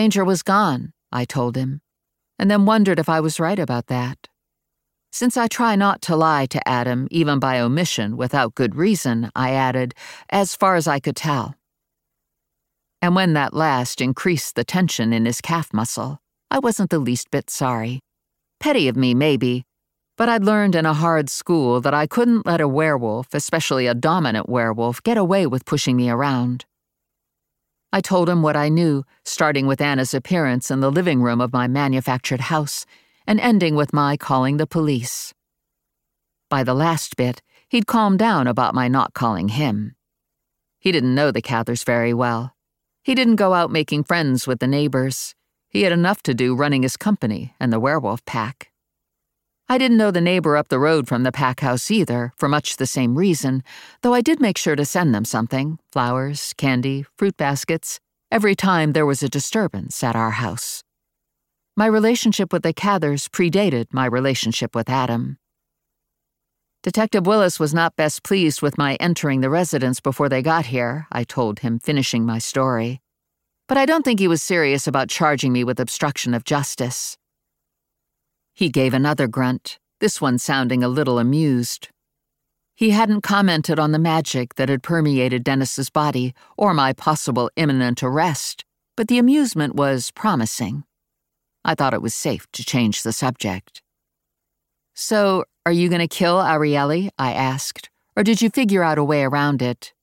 Danger was gone, I told him, and then wondered if I was right about that. Since I try not to lie to Adam, even by omission, without good reason, I added, as far as I could tell. And when that last increased the tension in his calf muscle, I wasn't the least bit sorry. Petty of me, maybe, but I'd learned in a hard school that I couldn't let a werewolf, especially a dominant werewolf, get away with pushing me around. I told him what I knew, starting with Anna's appearance in the living room of my manufactured house, and ending with my calling the police. By the last bit, he'd calmed down about my not calling him. He didn't know the Cathers very well. He didn't go out making friends with the neighbors. He had enough to do running his company and the werewolf pack. I didn't know the neighbor up the road from the pack house either, for much the same reason, though I did make sure to send them something, flowers, candy, fruit baskets, every time there was a disturbance at our house. My relationship with the Cathers predated my relationship with Adam. Detective Willis was not best pleased with my entering the residence before they got here, I told him, finishing my story. But I don't think he was serious about charging me with obstruction of justice. He gave another grunt, this one sounding a little amused. He hadn't commented on the magic that had permeated Dennis's body or my possible imminent arrest, but the amusement was promising. I thought it was safe to change the subject. So, are you going to kill Ariely? I asked, or did you figure out a way around it?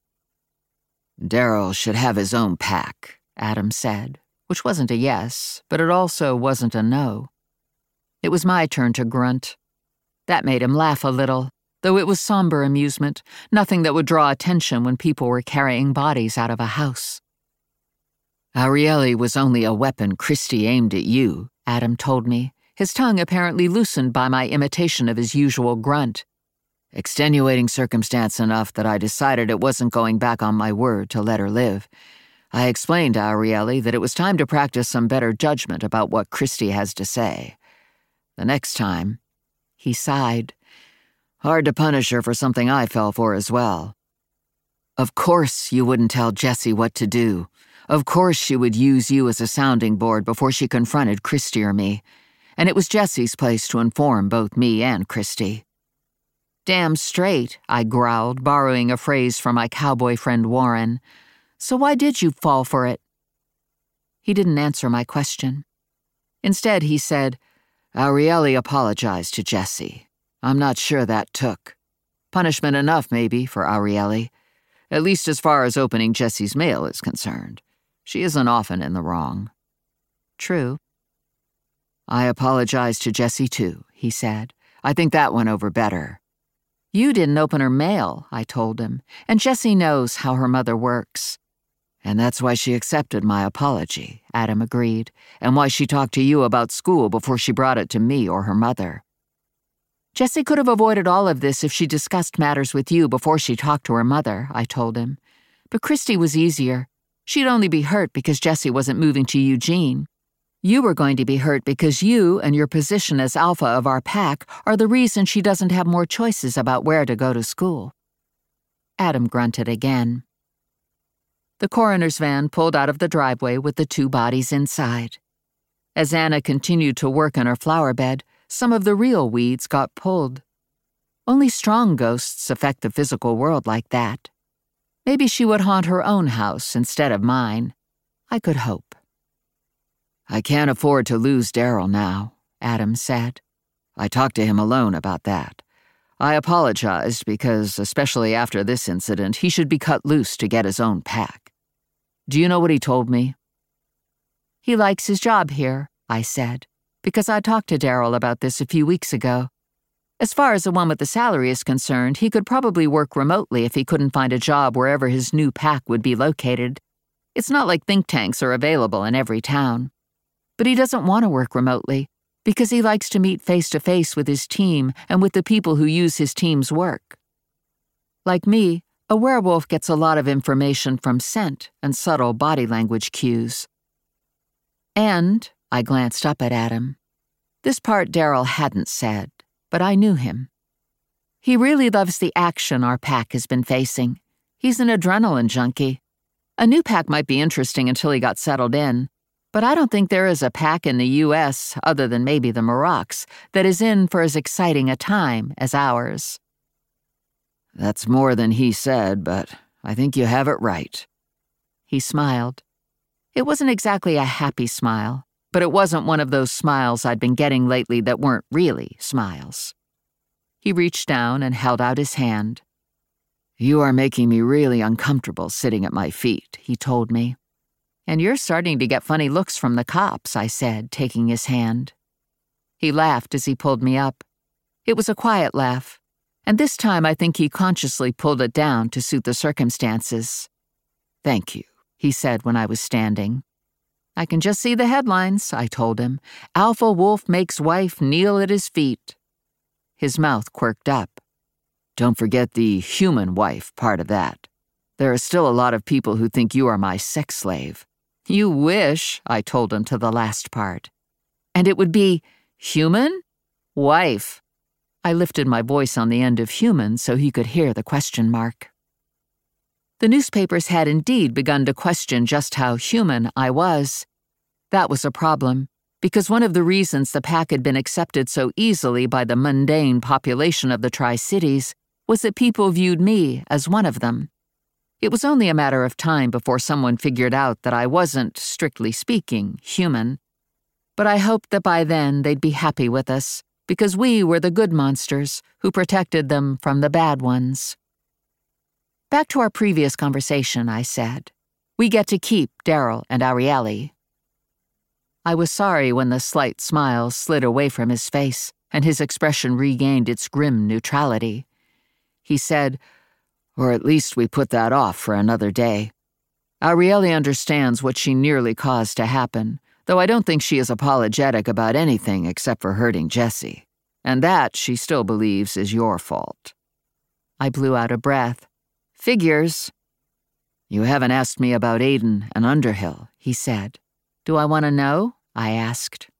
Daryl should have his own pack, Adam said, which wasn't a yes, but it also wasn't a no. It was my turn to grunt. That made him laugh a little, though it was somber amusement, nothing that would draw attention when people were carrying bodies out of a house. Ariely was only a weapon Christie aimed at you, Adam told me, his tongue apparently loosened by my imitation of his usual grunt. Extenuating circumstance enough that I decided it wasn't going back on my word to let her live. I explained to Ariely that it was time to practice some better judgment about what Christie has to say. The next time, he sighed. Hard to punish her for something I fell for as well. Of course you wouldn't tell Jessie what to do. Of course she would use you as a sounding board before she confronted Christie or me. And it was Jessie's place to inform both me and Christie. Damn straight, I growled, borrowing a phrase from my cowboy friend Warren. So why did you fall for it? He didn't answer my question. Instead, he said, Ariely apologized to Jessie. I'm not sure that took. Punishment enough, maybe, for Ariely. At least as far as opening Jessie's mail is concerned. She isn't often in the wrong. True. I apologized to Jessie, too, he said. I think that went over better. You didn't open her mail, I told him, and Jessie knows how her mother works. And that's why she accepted my apology, Adam agreed, and why she talked to you about school before she brought it to me or her mother. Jessie could have avoided all of this if she discussed matters with you before she talked to her mother, I told him. But Christie was easier. She'd only be hurt because Jessie wasn't moving to Eugene. You were going to be hurt because you and your position as alpha of our pack are the reason she doesn't have more choices about where to go to school. Adam grunted again. The coroner's van pulled out of the driveway with the two bodies inside. As Anna continued to work in her flower bed, some of the real weeds got pulled. Only strong ghosts affect the physical world like that. Maybe she would haunt her own house instead of mine. I could hope. I can't afford to lose Daryl now, Adam said. I talked to him alone about that. I apologized because, especially after this incident, he should be cut loose to get his own pack. Do you know what he told me? He likes his job here, I said, because I talked to Daryl about this a few weeks ago. As far as the one with the salary is concerned, he could probably work remotely if he couldn't find a job wherever his new pack would be located. It's not like think tanks are available in every town. But he doesn't want to work remotely because he likes to meet face-to-face with his team and with the people who use his team's work. Like me, a werewolf gets a lot of information from scent and subtle body language cues. And, I glanced up at Adam. This part Daryl hadn't said, but I knew him. He really loves the action our pack has been facing. He's an adrenaline junkie. A new pack might be interesting until he got settled in, But I don't think there is a pack in the U.S., other than maybe the Moroccs, that is in for as exciting a time as ours." "That's more than he said, but I think you have it right." He smiled. It wasn't exactly a happy smile, but it wasn't one of those smiles I'd been getting lately that weren't really smiles. He reached down and held out his hand. "You are making me really uncomfortable sitting at my feet," he told me. "And you're starting to get funny looks from the cops," I said, taking his hand. He laughed as he pulled me up. It was a quiet laugh, and this time I think he consciously pulled it down to suit the circumstances. "Thank you," he said when I was standing. "I can just see the headlines," I told him. "Alpha Wolf makes wife kneel at his feet." His mouth quirked up. "Don't forget the human wife part of that. There are still a lot of people who think you are my sex slave." "You wish," I told him to the last part. "And it would be human? Wife." I lifted my voice on the end of human so he could hear the question mark. The newspapers had indeed begun to question just how human I was. That was a problem, because one of the reasons the pack had been accepted so easily by the mundane population of the Tri-Cities was that people viewed me as one of them. It was only a matter of time before someone figured out that I wasn't, strictly speaking, human. But I hoped that by then they'd be happy with us, because we were the good monsters who protected them from the bad ones. "Back to our previous conversation," I said. "We get to keep Daryl and Arielle." I was sorry when the slight smile slid away from his face and his expression regained its grim neutrality. He said, "Or at least we put that off for another day. Arielle understands what she nearly caused to happen, though I don't think she is apologetic about anything except for hurting Jesse. And that, she still believes, is your fault." I blew out a breath. "Figures." "You haven't asked me about Aiden and Underhill," he said. "Do I want to know?" I asked.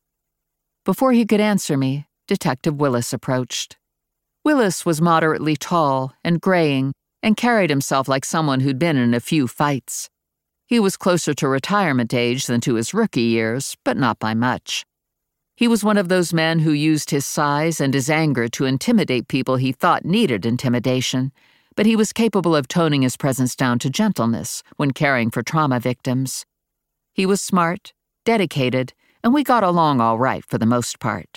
Before he could answer me, Detective Willis approached. Willis was moderately tall and graying and carried himself like someone who'd been in a few fights. He was closer to retirement age than to his rookie years, but not by much. He was one of those men who used his size and his anger to intimidate people he thought needed intimidation, but he was capable of toning his presence down to gentleness when caring for trauma victims. He was smart, dedicated, and we got along all right for the most part.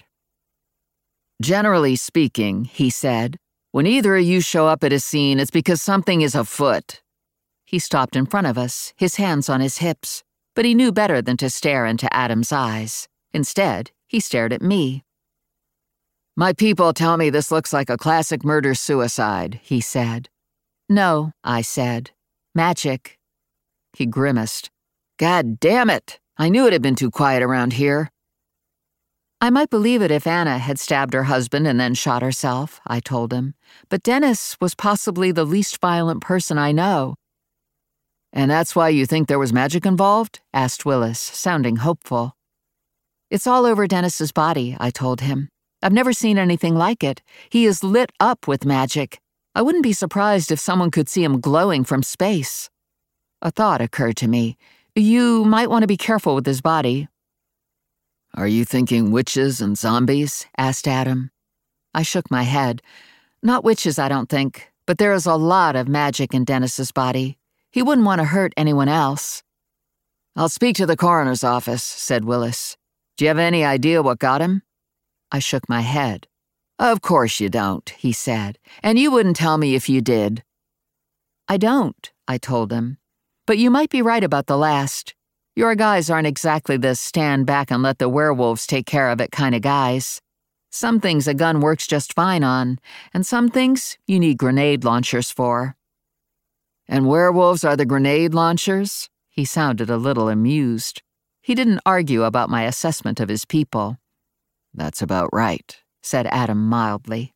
"Generally speaking," he said, "when either of you show up at a scene, it's because something is afoot." He stopped in front of us, his hands on his hips, but he knew better than to stare into Adam's eyes. Instead, he stared at me. "My people tell me this looks like a classic murder-suicide," he said. "No," I said. "Magic." He grimaced. "God damn it! I knew it had been too quiet around here." "I might believe it if Anna had stabbed her husband and then shot herself," I told him. "But Dennis was possibly the least violent person I know." "And that's why you think there was magic involved?" asked Willis, sounding hopeful. "It's all over Dennis's body," I told him. "I've never seen anything like it. He is lit up with magic. I wouldn't be surprised if someone could see him glowing from space." A thought occurred to me. "You might want to be careful with his body." "Are you thinking witches and zombies?" asked Adam. I shook my head. "Not witches, I don't think, but there is a lot of magic in Dennis's body. He wouldn't want to hurt anyone else." "I'll speak to the coroner's office," said Willis. "Do you have any idea what got him?" I shook my head. "Of course you don't," he said, "and you wouldn't tell me if you did." "I don't," I told him. "But you might be right about the last. Your guys aren't exactly the stand back and let the werewolves take care of it kind of guys. Some things a gun works just fine on, and some things you need grenade launchers for." "And werewolves are the grenade launchers?" He sounded a little amused. He didn't argue about my assessment of his people. "That's about right," said Adam mildly.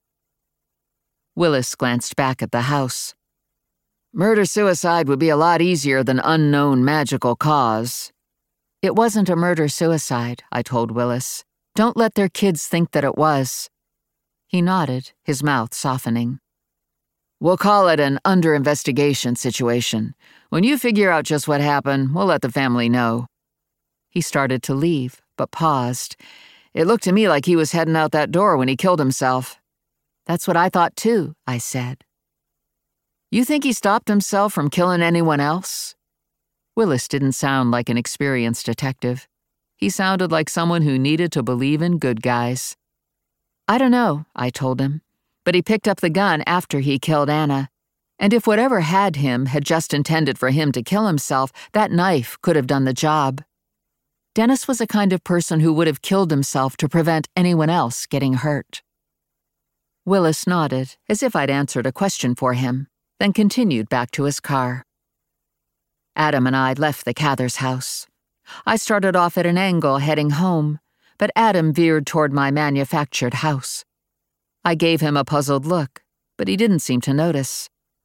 Willis glanced back at the house. "Murder-suicide would be a lot easier than unknown magical cause." "It wasn't a murder-suicide," I told Willis. "Don't let their kids think that it was." He nodded, his mouth softening. "We'll call it an under-investigation situation. When you figure out just what happened, we'll let the family know." He started to leave, but paused. It looked to me like he was heading out that door when he killed himself. That's what I thought too, I said. You think he stopped himself from killing anyone else? Willis didn't sound like an experienced detective. He sounded like someone who needed to believe in good guys. I don't know, I told him, but he picked up the gun after he killed Anna. And if whatever had him had just intended for him to kill himself, that knife could have done the job. Dennis was the kind of person who would have killed himself to prevent anyone else getting hurt. Willis nodded, as if I'd answered a question for him, then continued back to his car. Adam and I left the Cathers house. I started off at an angle heading home, but Adam veered toward my manufactured house. I gave him a puzzled look, but he didn't seem to notice.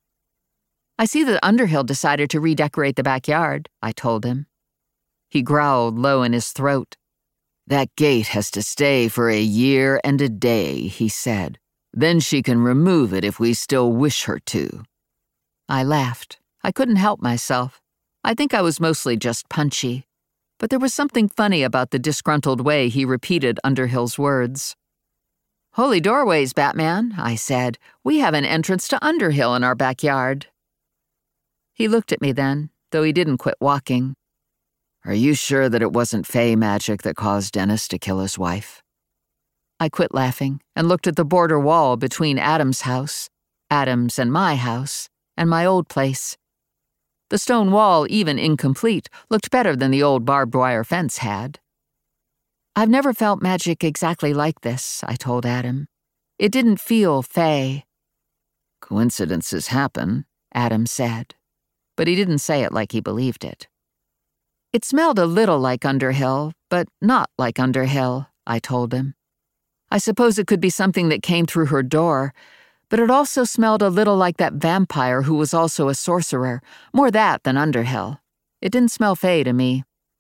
I see that Underhill decided to redecorate the backyard, I told him. He growled low in his throat. That gate has to stay for a year and a day, he said. Then she can remove it if we still wish her to. I laughed. I couldn't help myself. I think I was mostly just punchy. But there was something funny about the disgruntled way he repeated Underhill's words. Holy doorways, Batman, I said. We have an entrance to Underhill in our backyard. He looked at me then, though he didn't quit walking. Are you sure that it wasn't Fey magic that caused Dennis to kill his wife? I quit laughing and looked at the border wall between Adam's house, Adam's and my old place. The stone wall, even incomplete, looked better than the old barbed wire fence had. I've never felt magic exactly like this, I told Adam. It didn't feel Fey. Coincidences happen, Adam said, but he didn't say it like he believed it. It smelled a little like Underhill, but not like Underhill, I told him. I suppose it could be something that came through her door, but it also smelled a little like that vampire who was also a sorcerer, more that than Underhill. It didn't smell Fey to me.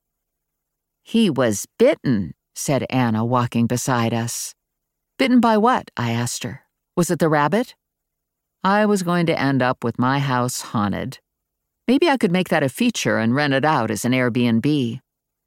He was bitten, said Anna, walking beside us. Bitten by what? I asked her. Was it the rabbit? I was going to end up with my house haunted. Maybe I could make that a feature and rent it out as an Airbnb.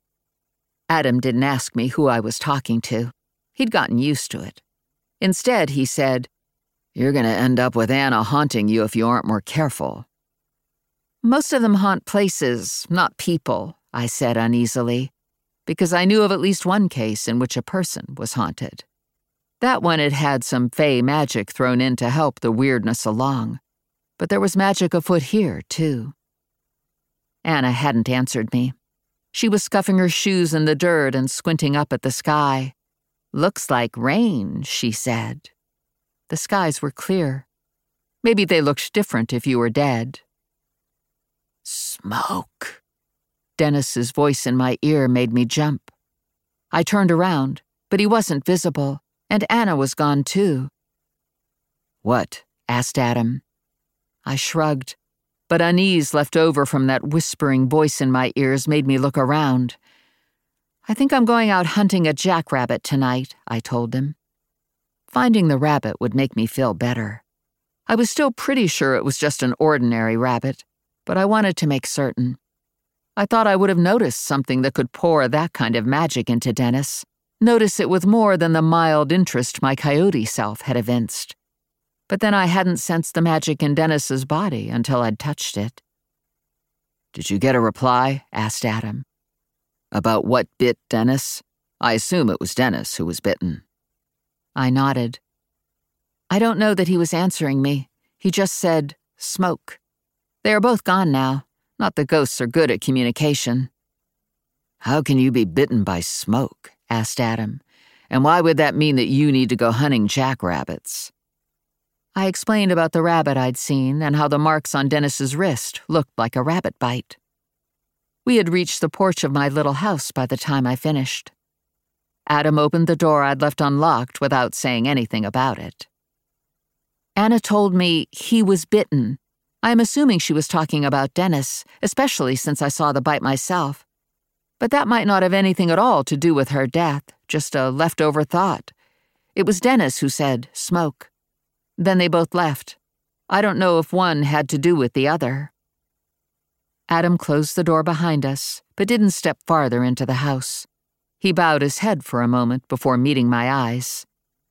Adam didn't ask me who I was talking to. He'd gotten used to it. Instead, he said, You're going to end up with Anna haunting you if you aren't more careful. Most of them haunt places, not people, I said uneasily, because I knew of at least one case in which a person was haunted. That one had had some Fey magic thrown in to help the weirdness along, but there was magic afoot here, too. Anna hadn't answered me. She was scuffing her shoes in the dirt and squinting up at the sky. Looks like rain, she said. The skies were clear. Maybe they looked different if you were dead. Smoke. Dennis's voice in my ear made me jump. I turned around, but he wasn't visible, and Anna was gone too. What? Asked Adam. I shrugged, but unease left over from that whispering voice in my ears made me look around. I think I'm going out hunting a jackrabbit tonight, I told him. Finding the rabbit would make me feel better. I was still pretty sure it was just an ordinary rabbit, but I wanted to make certain. I thought I would have noticed something that could pour that kind of magic into Dennis, notice it with more than the mild interest my coyote self had evinced. But then I hadn't sensed the magic in Dennis's body until I'd touched it. Did you get a reply? Asked Adam. About what bit Dennis? I assume it was Dennis who was bitten. I nodded. I don't know that he was answering me. He just said, smoke. They are both gone now. Not that ghosts are good at communication. How can you be bitten by smoke? Asked Adam. And why would that mean that you need to go hunting jackrabbits? I explained about the rabbit I'd seen and how the marks on Dennis's wrist looked like a rabbit bite. We had reached the porch of my little house by the time I finished. Adam opened the door I'd left unlocked without saying anything about it. Anna told me he was bitten. I am assuming she was talking about Dennis, especially since I saw the bite myself. But that might not have anything at all to do with her death, just a leftover thought. It was Dennis who said, smoke. Then they both left. I don't know if one had to do with the other. Adam closed the door behind us, but didn't step farther into the house. He bowed his head for a moment before meeting my eyes.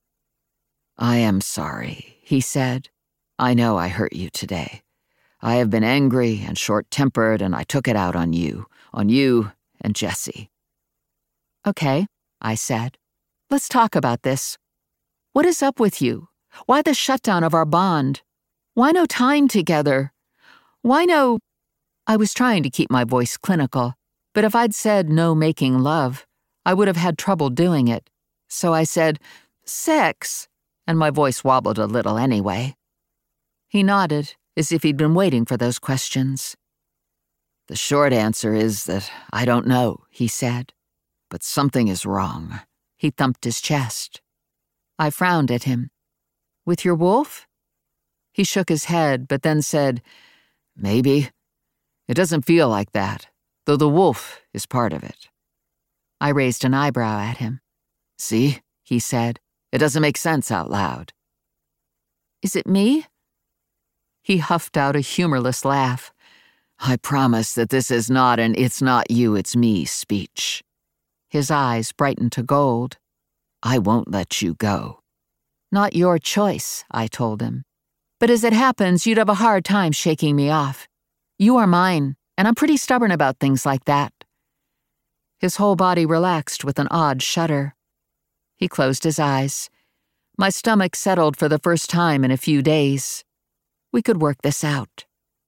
"I am sorry," he said. "I know I hurt you today. I have been angry and short-tempered, and I took it out on you and Jesse." "Okay," I said. "Let's talk about this. What is up with you? Why the shutdown of our bond? Why no time together? Why no—" I was trying to keep my voice clinical, but if I'd said no making love, I would have had trouble doing it. So I said, "Sex," and my voice wobbled a little anyway. He nodded, as if he'd been waiting for those questions. "The short answer is that I don't know," he said. "But something is wrong." He thumped his chest. I frowned at him. "With your wolf?" He shook his head, but then said, "Maybe. It doesn't feel like that, though the wolf is part of it." I raised an eyebrow at him. "See," he said, "it doesn't make sense out loud." "Is it me?" He huffed out a humorless laugh. "I promise that this is not an 'it's not you, it's me' speech." His eyes brightened to gold. "I won't let you go." "Not your choice," I told him. "But as it happens, you'd have a hard time shaking me off. You are mine, and I'm pretty stubborn about things like that." His whole body relaxed with an odd shudder. He closed his eyes. My stomach settled for the first time in a few days. We could work this out.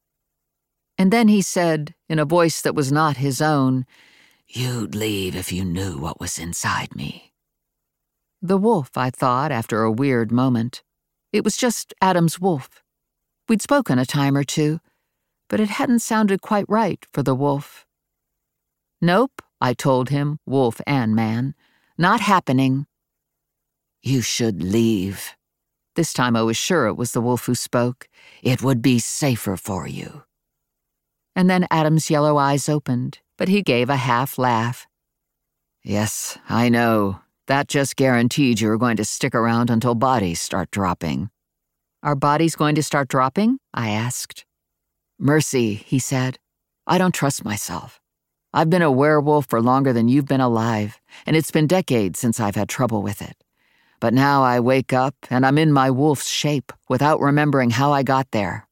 And then he said, in a voice that was not his own, "You'd leave if you knew what was inside me." The wolf, I thought, after a weird moment. It was just Adam's wolf. We'd spoken a time or two, but it hadn't sounded quite right for the wolf. "Nope," I told him, wolf and man. "Not happening." "You should leave." This time I was sure it was the wolf who spoke. "It would be safer for you." And then Adam's yellow eyes opened, but he gave a half laugh. "Yes, I know. That just guaranteed you were going to stick around until bodies start dropping." "Are bodies going to start dropping?" I asked. "Mercy," he said. "I don't trust myself. I've been a werewolf for longer than you've been alive, and it's been decades since I've had trouble with it. But now I wake up and I'm in my wolf's shape without remembering how I got there."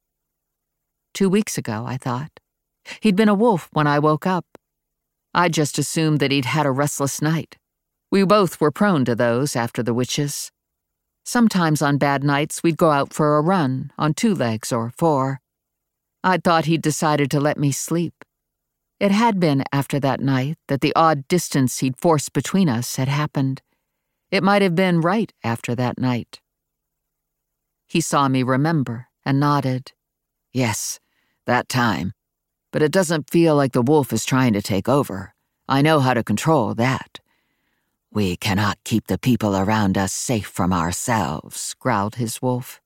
2 weeks ago, I thought. He'd been a wolf when I woke up. I just assumed that he'd had a restless night. We both were prone to those after the witches. Sometimes on bad nights we'd go out for a run, on 2 legs or 4. I'd thought he'd decided to let me sleep. It had been after that night that the odd distance he'd forced between us had happened. It might have been right after that night. He saw me remember and nodded. "Yes, that time. But it doesn't feel like the wolf is trying to take over. I know how to control that." "We cannot keep the people around us safe from ourselves," growled his wolf.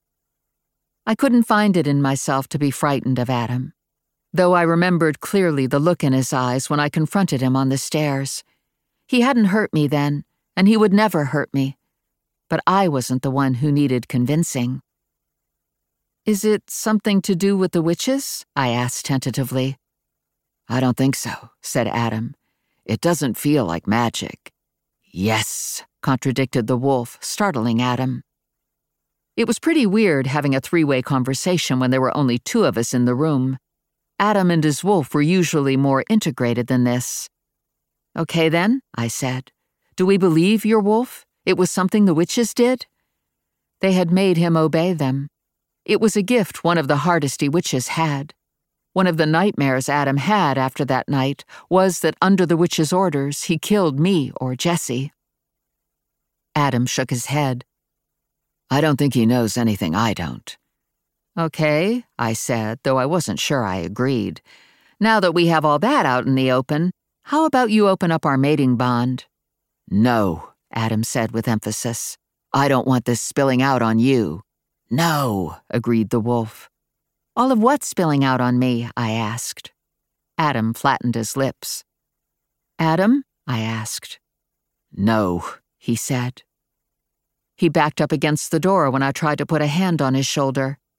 I couldn't find it in myself to be frightened of Adam, though I remembered clearly the look in his eyes when I confronted him on the stairs. He hadn't hurt me then, and he would never hurt me. But I wasn't the one who needed convincing. "Is it something to do with the witches?" I asked tentatively. "I don't think so," said Adam. "It doesn't feel like magic." "Yes," contradicted the wolf, startling Adam. It was pretty weird having a 3-way conversation when there were only 2 of us in the room. Adam and his wolf were usually more integrated than this. "Okay then," I said. "Do we believe your wolf? It was something the witches did?" They had made him obey them. It was a gift one of the Hardesty witches had. One of the nightmares Adam had after that night was that under the witch's orders he killed me or Jesse. Adam shook his head. "I don't think he knows anything I don't." "Okay," I said, though I wasn't sure I agreed. "Now that we have all that out in the open, how about you open up our mating bond?" "No," Adam said with emphasis. "I don't want this spilling out on you." "No," agreed the wolf. "All of what spilling out on me?" I asked. Adam flattened his lips. "Adam?" I asked. "No," he said. He backed up against the door when I tried to put a hand on his shoulder.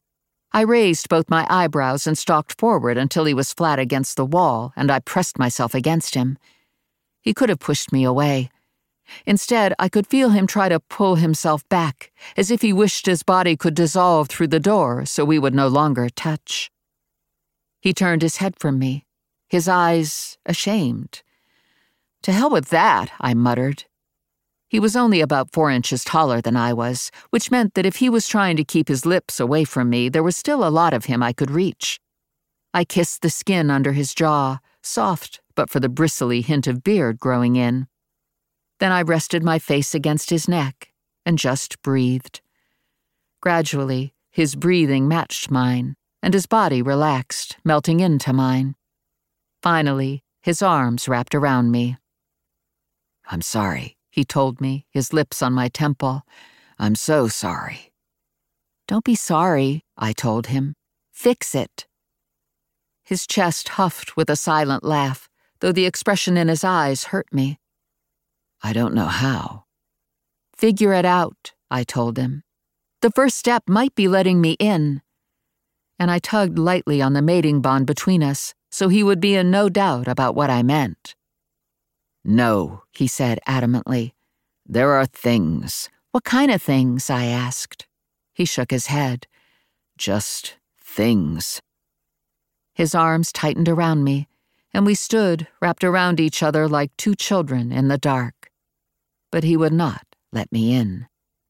I raised both my eyebrows and stalked forward until he was flat against the wall, and I pressed myself against him. He could have pushed me away. Instead, I could feel him try to pull himself back, as if he wished his body could dissolve through the door so we would no longer touch. He turned his head from me, his eyes ashamed. "To hell with that," I muttered. He was only about 4 inches taller than I was, which meant that if he was trying to keep his lips away from me, there was still a lot of him I could reach. I kissed the skin under his jaw, soft but for the bristly hint of beard growing in. Then I rested my face against his neck and just breathed. Gradually, his breathing matched mine, and his body relaxed, melting into mine. Finally, his arms wrapped around me. "I'm sorry," he told me, his lips on my temple. "I'm so sorry." "Don't be sorry," I told him. "Fix it." His chest huffed with a silent laugh, though the expression in his eyes hurt me. "I don't know how." "Figure it out," I told him. "The first step might be letting me in." And I tugged lightly on the mating bond between us, so he would be in no doubt about what I meant. "No," he said adamantly. "There are things." "What kind of things?" I asked. He shook his head. "Just things." His arms tightened around me, and we stood wrapped around each other like two children in the dark. But he would not let me in.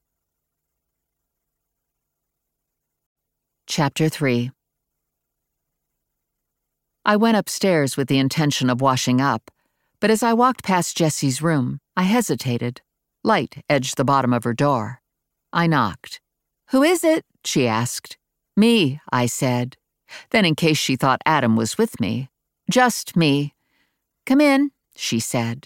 Chapter 3. I went upstairs with the intention of washing up, but as I walked past Jessie's room, I hesitated. Light edged the bottom of her door. I knocked. "Who is it?" she asked. "Me," I said. Then, in case she thought Adam was with me, "Just me." "Come in," she said.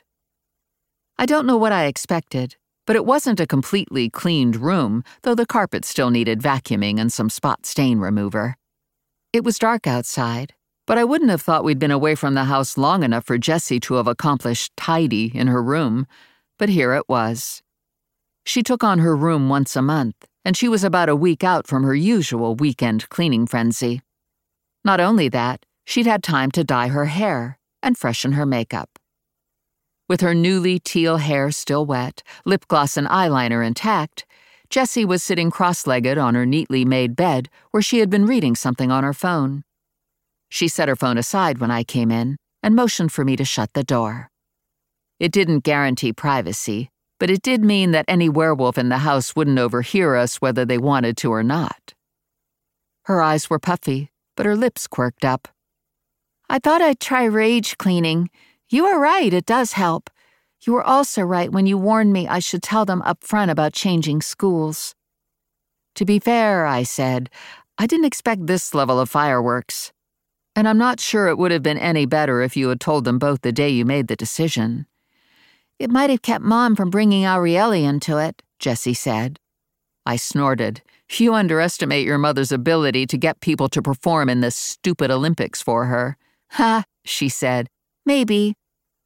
I don't know what I expected, but it wasn't a completely cleaned room, though the carpet still needed vacuuming and some spot stain remover. It was dark outside, but I wouldn't have thought we'd been away from the house long enough for Jessie to have accomplished tidy in her room, but here it was. She took on her room once a month, and she was about a week out from her usual weekend cleaning frenzy. Not only that, she'd had time to dye her hair and freshen her makeup. With her newly teal hair still wet, lip gloss and eyeliner intact, Jessie was sitting cross-legged on her neatly made bed where she had been reading something on her phone. She set her phone aside when I came in and motioned for me to shut the door. It didn't guarantee privacy, but it did mean that any werewolf in the house wouldn't overhear us whether they wanted to or not. Her eyes were puffy, but her lips quirked up. "I thought I'd try rage cleaning. You were right, it does help. You were also right when you warned me I should tell them up front about changing schools." "To be fair," I said, "I didn't expect this level of fireworks. And I'm not sure it would have been any better if you had told them both the day you made the decision." "It might have kept Mom from bringing Arielle into it," Jessie said. I snorted. "You underestimate your mother's ability to get people to perform in this stupid Olympics for her." "Ha," she said. "Maybe."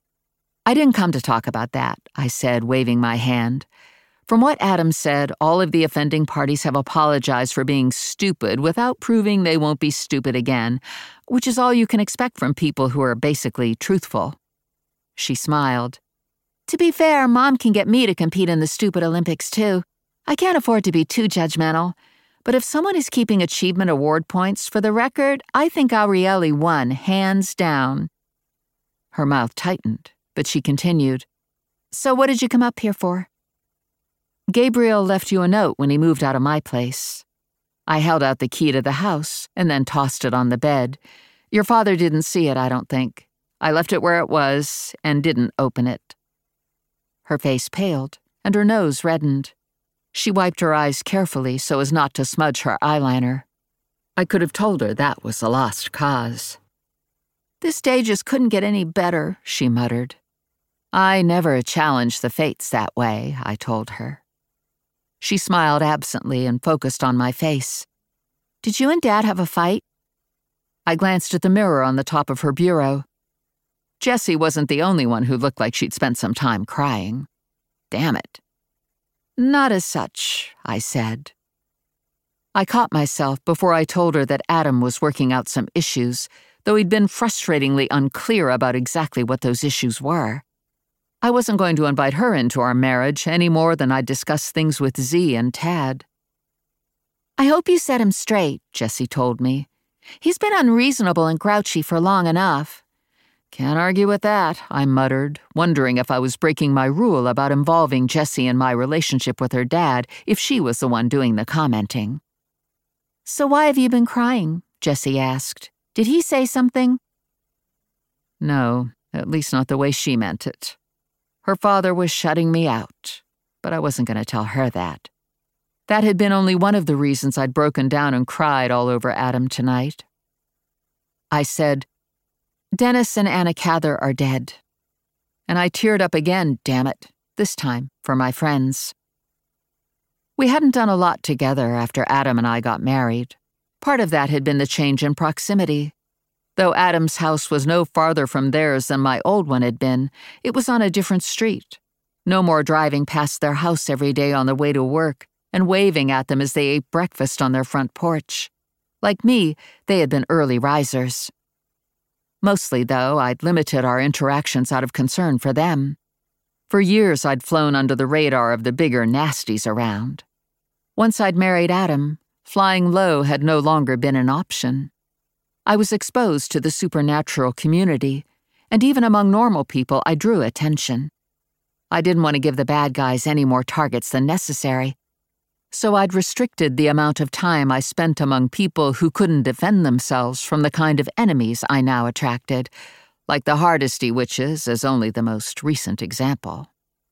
"I didn't come to talk about that," I said, waving my hand. "From what Adam said, all of the offending parties have apologized for being stupid without proving they won't be stupid again, which is all you can expect from people who are basically truthful." She smiled. "To be fair, Mom can get me to compete in the stupid Olympics, too. I can't afford to be too judgmental. But if someone is keeping achievement award points, for the record, I think Arielle won, hands down." Her mouth tightened, but she continued. "So what did you come up here for?" "Gabriel left you a note when he moved out of my place." I held out the key to the house and then tossed it on the bed. "Your father didn't see it, I don't think. I left it where it was and didn't open it." Her face paled, and her nose reddened. She wiped her eyes carefully so as not to smudge her eyeliner. I could have told her that was a lost cause. "This day just couldn't get any better," she muttered. "I never challenge the fates that way," I told her. She smiled absently and focused on my face. "Did you and Dad have a fight?" I glanced at the mirror on the top of her bureau. Jessie wasn't the only one who looked like she'd spent some time crying. Damn it. "Not as such," I said. I caught myself before I told her that Adam was working out some issues, though he'd been frustratingly unclear about exactly what those issues were. I wasn't going to invite her into our marriage any more than I'd discuss things with Z and Tad. I hope you set him straight, Jessie told me. He's been unreasonable and grouchy for long enough. Can't argue with that, I muttered, wondering if I was breaking my rule about involving Jessie in my relationship with her dad if she was the one doing the commenting. So why have you been crying? Jessie asked. Did he say something? No, at least not the way she meant it. Her father was shutting me out, but I wasn't going to tell her that. That had been only one of the reasons I'd broken down and cried all over Adam tonight. I said, Dennis and Anna Cather are dead. And I teared up again, damn it, this time for my friends. We hadn't done a lot together after Adam and I got married. Part of that had been the change in proximity. Though Adam's house was no farther from theirs than my old one had been, it was on a different street. No more driving past their house every day on the way to work and waving at them as they ate breakfast on their front porch. Like me, they had been early risers. Mostly, though, I'd limited our interactions out of concern for them. For years, I'd flown under the radar of the bigger nasties around. Once I'd married Adam, flying low had no longer been an option. I was exposed to the supernatural community, and even among normal people, I drew attention. I didn't want to give the bad guys any more targets than necessary, so I'd restricted the amount of time I spent among people who couldn't defend themselves from the kind of enemies I now attracted, like the Hardesty witches as only the most recent example.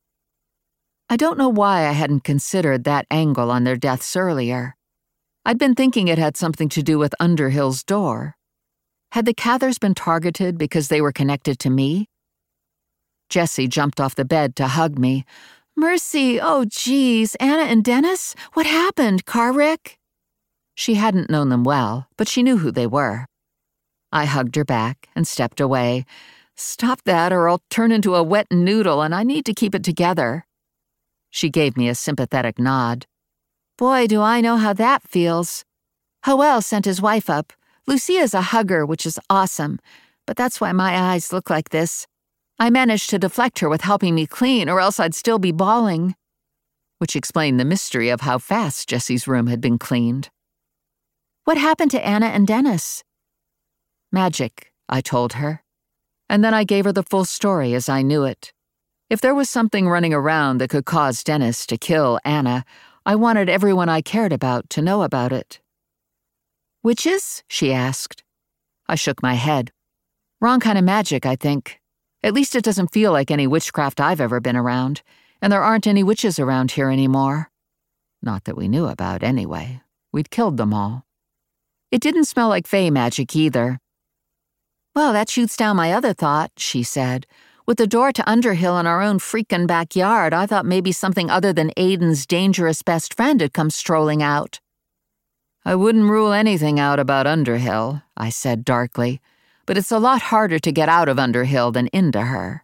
I don't know why I hadn't considered that angle on their deaths earlier. I'd been thinking it had something to do with Underhill's door. Had the Cathers been targeted because they were connected to me? Jessie jumped off the bed to hug me. Mercy, oh geez, Anna and Dennis? What happened, car wreck? She hadn't known them well, but she knew who they were. I hugged her back and stepped away. Stop that or I'll turn into a wet noodle and I need to keep it together. She gave me a sympathetic nod. Boy, do I know how that feels. Hoel sent his wife up. Lucia's a hugger, which is awesome, but that's why my eyes look like this. I managed to deflect her with helping me clean, or else I'd still be bawling. Which explained the mystery of how fast Jessie's room had been cleaned. What happened to Anna and Dennis? Magic, I told her. And then I gave her the full story as I knew it. If there was something running around that could cause Dennis to kill Anna, I wanted everyone I cared about to know about it. Witches? She asked. I shook my head. Wrong kind of magic, I think. At least it doesn't feel like any witchcraft I've ever been around, and there aren't any witches around here anymore. Not that we knew about, anyway. We'd killed them all. It didn't smell like fae magic either. Well, that shoots down my other thought, she said. With the door to Underhill in our own freaking backyard, I thought maybe something other than Aiden's dangerous best friend had come strolling out. I wouldn't rule anything out about Underhill, I said darkly. But it's a lot harder to get out of Underhill than into her.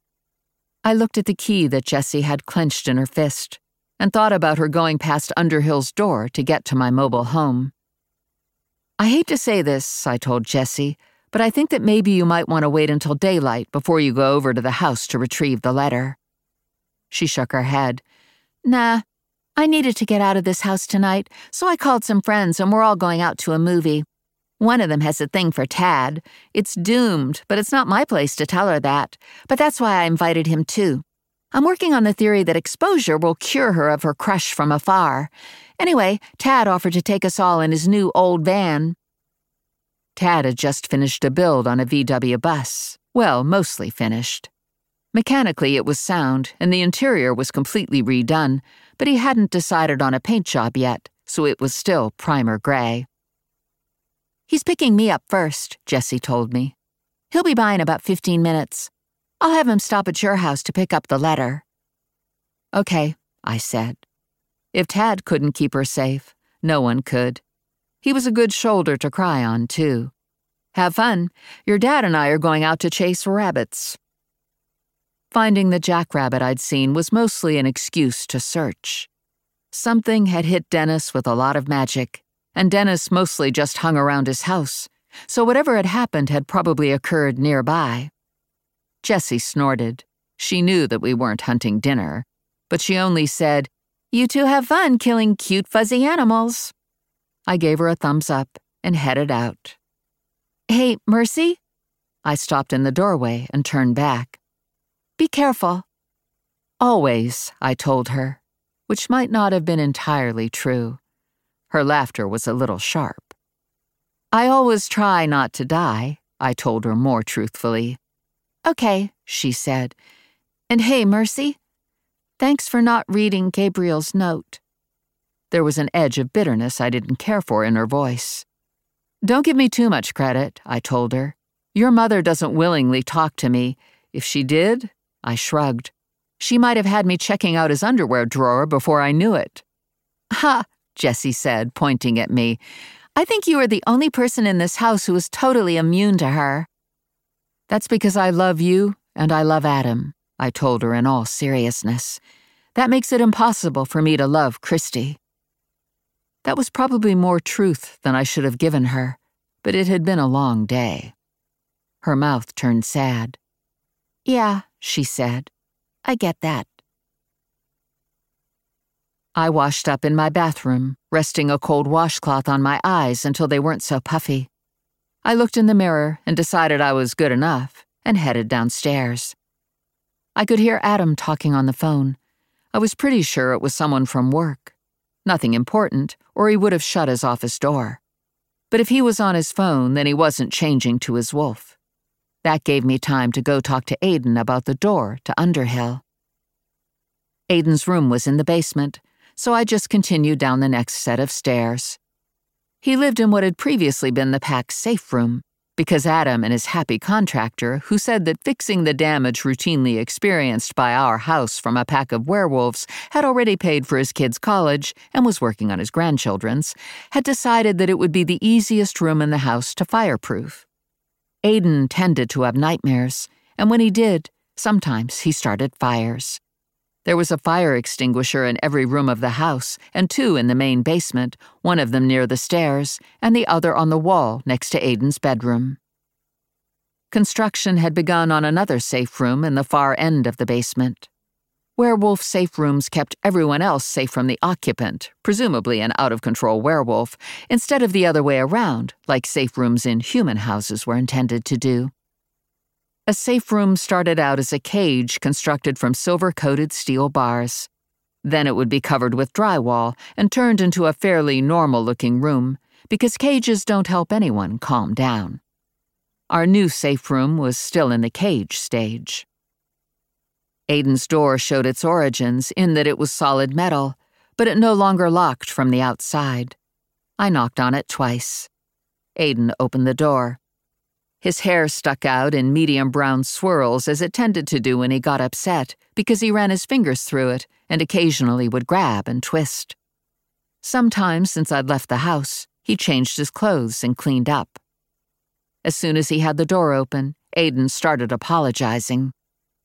I looked at the key that Jessie had clenched in her fist and thought about her going past Underhill's door to get to my mobile home. I hate to say this, I told Jessie, but I think that maybe you might want to wait until daylight before you go over to the house to retrieve the letter. She shook her head. Nah, I needed to get out of this house tonight, so I called some friends and we're all going out to a movie. One of them has a thing for Tad. It's doomed, but it's not my place to tell her that. But that's why I invited him too. I'm working on the theory that exposure will cure her of her crush from afar. Anyway, Tad offered to take us all in his new old van. Tad had just finished a build on a VW bus. Well, mostly finished. Mechanically, it was sound, and the interior was completely redone, but he hadn't decided on a paint job yet, so it was still primer gray. He's picking me up first, Jessie told me. He'll be by in about 15 minutes. I'll have him stop at your house to pick up the letter. Okay, I said. If Tad couldn't keep her safe, no one could. He was a good shoulder to cry on, too. Have fun. Your dad and I are going out to chase rabbits. Finding the jackrabbit I'd seen was mostly an excuse to search. Something had hit Dennis with a lot of magic, and Dennis mostly just hung around his house, so whatever had happened had probably occurred nearby. Jessie snorted. She knew that we weren't hunting dinner, but she only said, "You two have fun killing cute fuzzy animals." I gave her a thumbs up and headed out. "Hey, Mercy?" I stopped in the doorway and turned back. "Be careful." "Always," I told her, which might not have been entirely true. Her laughter was a little sharp. "I always try not to die," I told her more truthfully. "Okay," she said. "And hey, Mercy, thanks for not reading Gabriel's note." There was an edge of bitterness I didn't care for in her voice. "Don't give me too much credit," I told her. "Your mother doesn't willingly talk to me. If she did," I shrugged, "she might have had me checking out his underwear drawer before I knew it." "Ha," Jessie said, pointing at me. "I think you are the only person in this house who is totally immune to her." "That's because I love you and I love Adam," I told her in all seriousness. "That makes it impossible for me to love Christy." That was probably more truth than I should have given her, but it had been a long day. Her mouth turned sad. "Yeah," she said, "I get that." I washed up in my bathroom, resting a cold washcloth on my eyes until they weren't so puffy. I looked in the mirror and decided I was good enough and headed downstairs. I could hear Adam talking on the phone. I was pretty sure it was someone from work. Nothing important, or he would have shut his office door. But if he was on his phone, then he wasn't changing to his wolf. That gave me time to go talk to Aiden about the door to Underhill. Aiden's room was in the basement, so I just continued down the next set of stairs. He lived in what had previously been the pack's safe room, because Adam and his happy contractor, who said that fixing the damage routinely experienced by our house from a pack of werewolves had already paid for his kids' college and was working on his grandchildren's, had decided that it would be the easiest room in the house to fireproof. Aiden tended to have nightmares, and when he did, sometimes he started fires. There was a fire extinguisher in every room of the house, and 2 in the main basement, one of them near the stairs, and the other on the wall next to Aiden's bedroom. Construction had begun on another safe room in the far end of the basement. Werewolf safe rooms kept everyone else safe from the occupant, presumably an out-of-control werewolf, instead of the other way around, like safe rooms in human houses were intended to do. A safe room started out as a cage constructed from silver-coated steel bars. Then it would be covered with drywall and turned into a fairly normal-looking room, because cages don't help anyone calm down. Our new safe room was still in the cage stage. Aiden's door showed its origins in that it was solid metal, but it no longer locked from the outside. I knocked on it twice. Aiden opened the door. His hair stuck out in medium brown swirls as it tended to do when he got upset, because he ran his fingers through it and occasionally would grab and twist. Sometimes, since I'd left the house, he changed his clothes and cleaned up. As soon as he had the door open, Aiden started apologizing.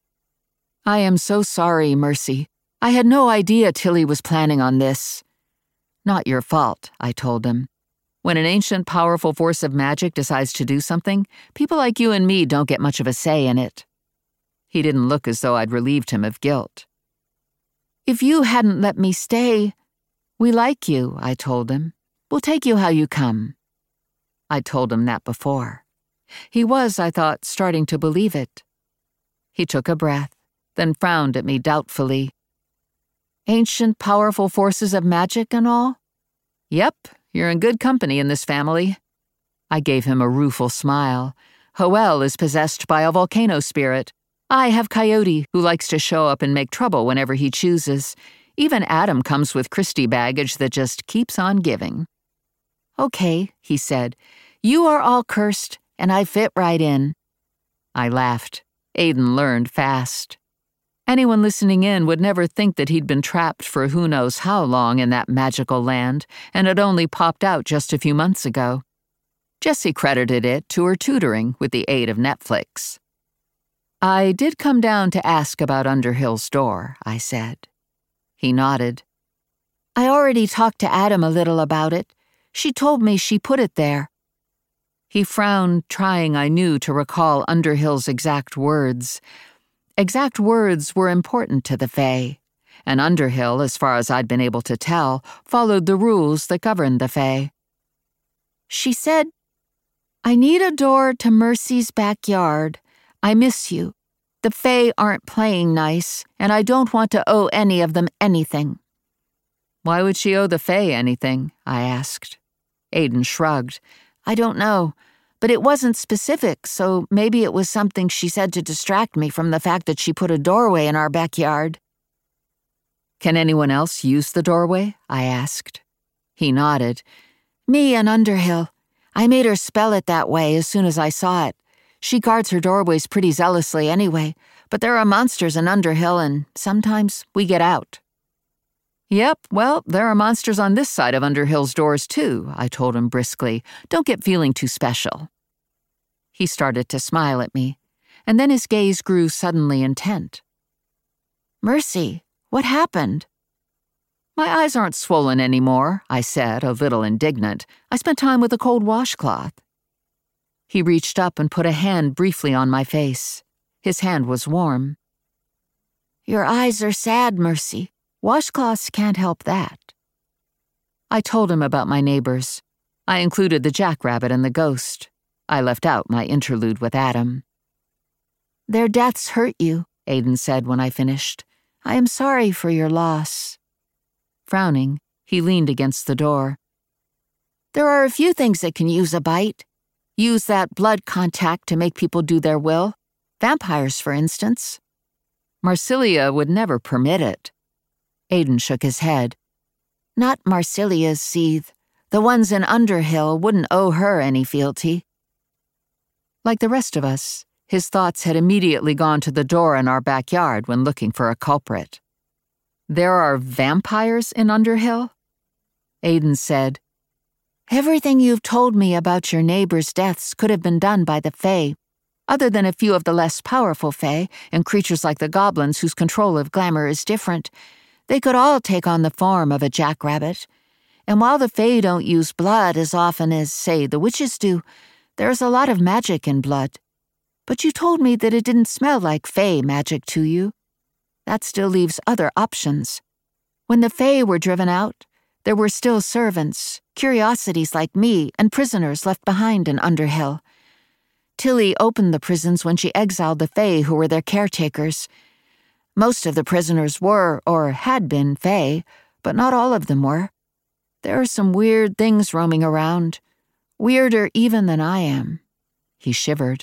"I am so sorry, Mercy. I had no idea Tilly was planning on this." "Not your fault," I told him. "When an ancient, powerful force of magic decides to do something, people like you and me don't get much of a say in it." He didn't look as though I'd relieved him of guilt. "If you hadn't let me stay—" "We like you," I told him. "We'll take you how you come." I'd told him that before. He was, I thought, starting to believe it. He took a breath, then frowned at me doubtfully. "Ancient, powerful forces of magic and all?" "Yep, you're in good company in this family." I gave him a rueful smile. Hoel is possessed by a volcano spirit. I have Coyote, who likes to show up and make trouble whenever he chooses. Even Adam comes with Christy baggage that just keeps on giving. "Okay," he said. "You are all cursed, and I fit right in." I laughed. Aiden learned fast. Anyone listening in would never think that he'd been trapped for who knows how long in that magical land and had only popped out just a few months ago. Jessie credited it to her tutoring with the aid of Netflix. "I did come down to ask about Underhill's door," I said. He nodded. "I already talked to Adam a little about it. She told me she put it there." He frowned, trying, I knew, to recall Underhill's exact words. Exact words were important to the Fae, and Underhill, as far as I'd been able to tell, followed the rules that governed the Fae. "She said, 'I need a door to Mercy's backyard. I miss you. The Fae aren't playing nice, and I don't want to owe any of them anything.'" "Why would she owe the Fae anything?" I asked. Aiden shrugged. "I don't know, but it wasn't specific, so maybe it was something she said to distract me from the fact that she put a doorway in our backyard." "Can anyone else use the doorway?" I asked. He nodded. "Me and Underhill. I made her spell it that way as soon as I saw it. She guards her doorways pretty zealously anyway, but there are monsters in Underhill and sometimes we get out." "Yep, well, there are monsters on this side of Underhill's doors too," I told him briskly. "Don't get feeling too special." He started to smile at me, and then his gaze grew suddenly intent. "Mercy, what happened?" "My eyes aren't swollen anymore," I said, a little indignant. "I spent time with a cold washcloth." He reached up and put a hand briefly on my face. His hand was warm. "Your eyes are sad, Mercy. Washcloths can't help that." I told him about my neighbors. I included the jackrabbit and the ghost. I left out my interlude with Adam. "Their deaths hurt you," Aiden said when I finished. "I am sorry for your loss." Frowning, he leaned against the door. "There are a few things that can use a bite. Use that blood contact to make people do their will. Vampires, for instance." "Marsilia would never permit it." Aiden shook his head. "Not Marsilia's seethe. The ones in Underhill wouldn't owe her any fealty." Like the rest of us, his thoughts had immediately gone to the door in our backyard when looking for a culprit. "There are vampires in Underhill?" Aiden said, "Everything you've told me about your neighbors' deaths could have been done by the Fae, other than a few of the less powerful Fae and creatures like the goblins whose control of glamour is different. They could all take on the form of a jackrabbit. And while the Fae don't use blood as often as, say, the witches do, there's a lot of magic in blood. But you told me that it didn't smell like Fae magic to you. That still leaves other options. When the Fae were driven out, there were still servants, curiosities like me, and prisoners left behind in Underhill. Tilly opened the prisons when she exiled the Fae who were their caretakers. Most of the prisoners were, or had been, Fae, but not all of them were. There are some weird things roaming around, weirder even than I am." He shivered.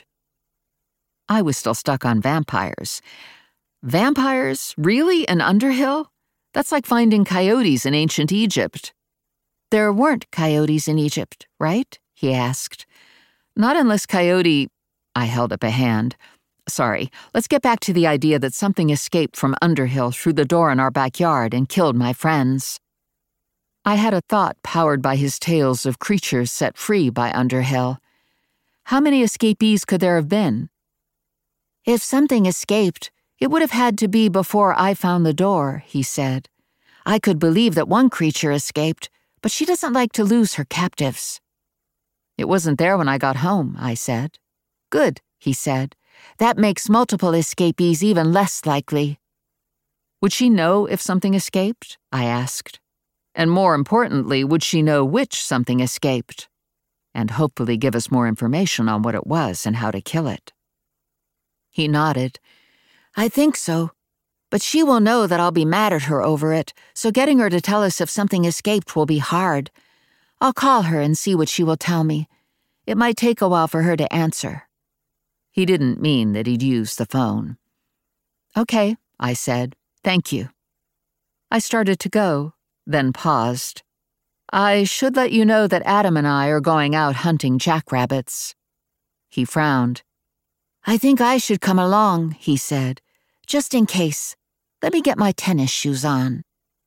I was still stuck on vampires. Vampires? Really? In Underhill? That's like finding coyotes in ancient Egypt. "There weren't coyotes in Egypt, right?" he asked. "Not unless Coyote—" I held up a hand. "Sorry, let's get back to the idea that something escaped from Underhill through the door in our backyard and killed my friends." I had a thought powered by his tales of creatures set free by Underhill. How many escapees could there have been? "If something escaped, it would have had to be before I found the door," he said. "I could believe that one creature escaped, but she doesn't like to lose her captives." "It wasn't there when I got home," I said. "Good," he said. "That makes multiple escapees even less likely." "Would she know if something escaped?" I asked. "And more importantly, would she know which something escaped? And hopefully give us more information on what it was and how to kill it." He nodded. "I think so. But she will know that I'll be mad at her over it, so getting her to tell us if something escaped will be hard. I'll call her and see what she will tell me. It might take a while for her to answer." He didn't mean that he'd use the phone. "Okay," I said. "Thank you." I started to go, then paused. "I should let you know that Adam and I are going out hunting jackrabbits." He frowned. "I think I should come along," he said. "Just in case. Let me get my tennis shoes on."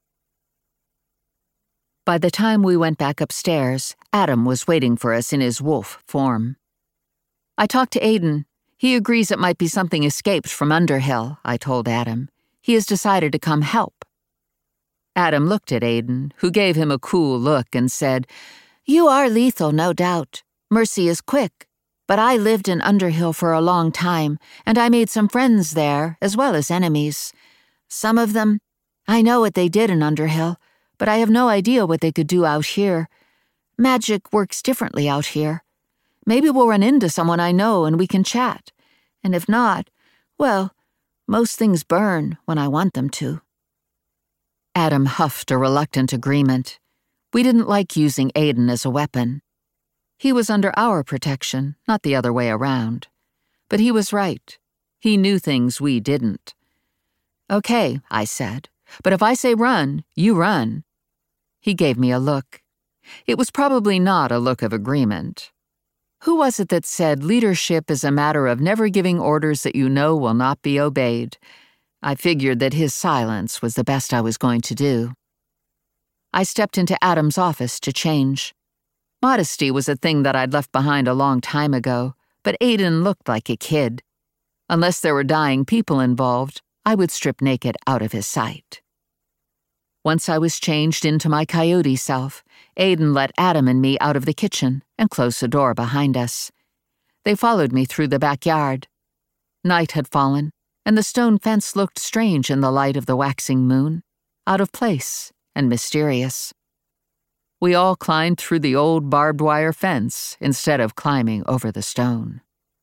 By the time we went back upstairs, Adam was waiting for us in his wolf form. "I talked to Aiden. He agrees it might be something escaped from Underhill," I told Adam. "He has decided to come help." Adam looked at Aiden, who gave him a cool look and said, You are lethal, no doubt. Mercy is quick. But I lived in Underhill for a long time, and I made some friends there, as well as enemies. Some of them, I know what they did in Underhill, but I have no idea what they could do out here. Magic works differently out here. Maybe we'll run into someone I know and we can chat. And if not, well, most things burn when I want them to. Adam huffed a reluctant agreement. We didn't like using Aiden as a weapon. He was under our protection, not the other way around. But he was right. He knew things we didn't. Okay, I said, but if I say run, you run. He gave me a look. It was probably not a look of agreement. Who was it that said leadership is a matter of never giving orders that you know will not be obeyed? I figured that his silence was the best I was going to do. I stepped into Adam's office to change. Modesty was a thing that I'd left behind a long time ago, but Aiden looked like a kid. Unless there were dying people involved, I would strip naked out of his sight. Once I was changed into my coyote self, Aiden let Adam and me out of the kitchen and closed the door behind us. They followed me through the backyard. Night had fallen, and the stone fence looked strange in the light of the waxing moon, out of place and mysterious. We all climbed through the old barbed wire fence instead of climbing over the stone.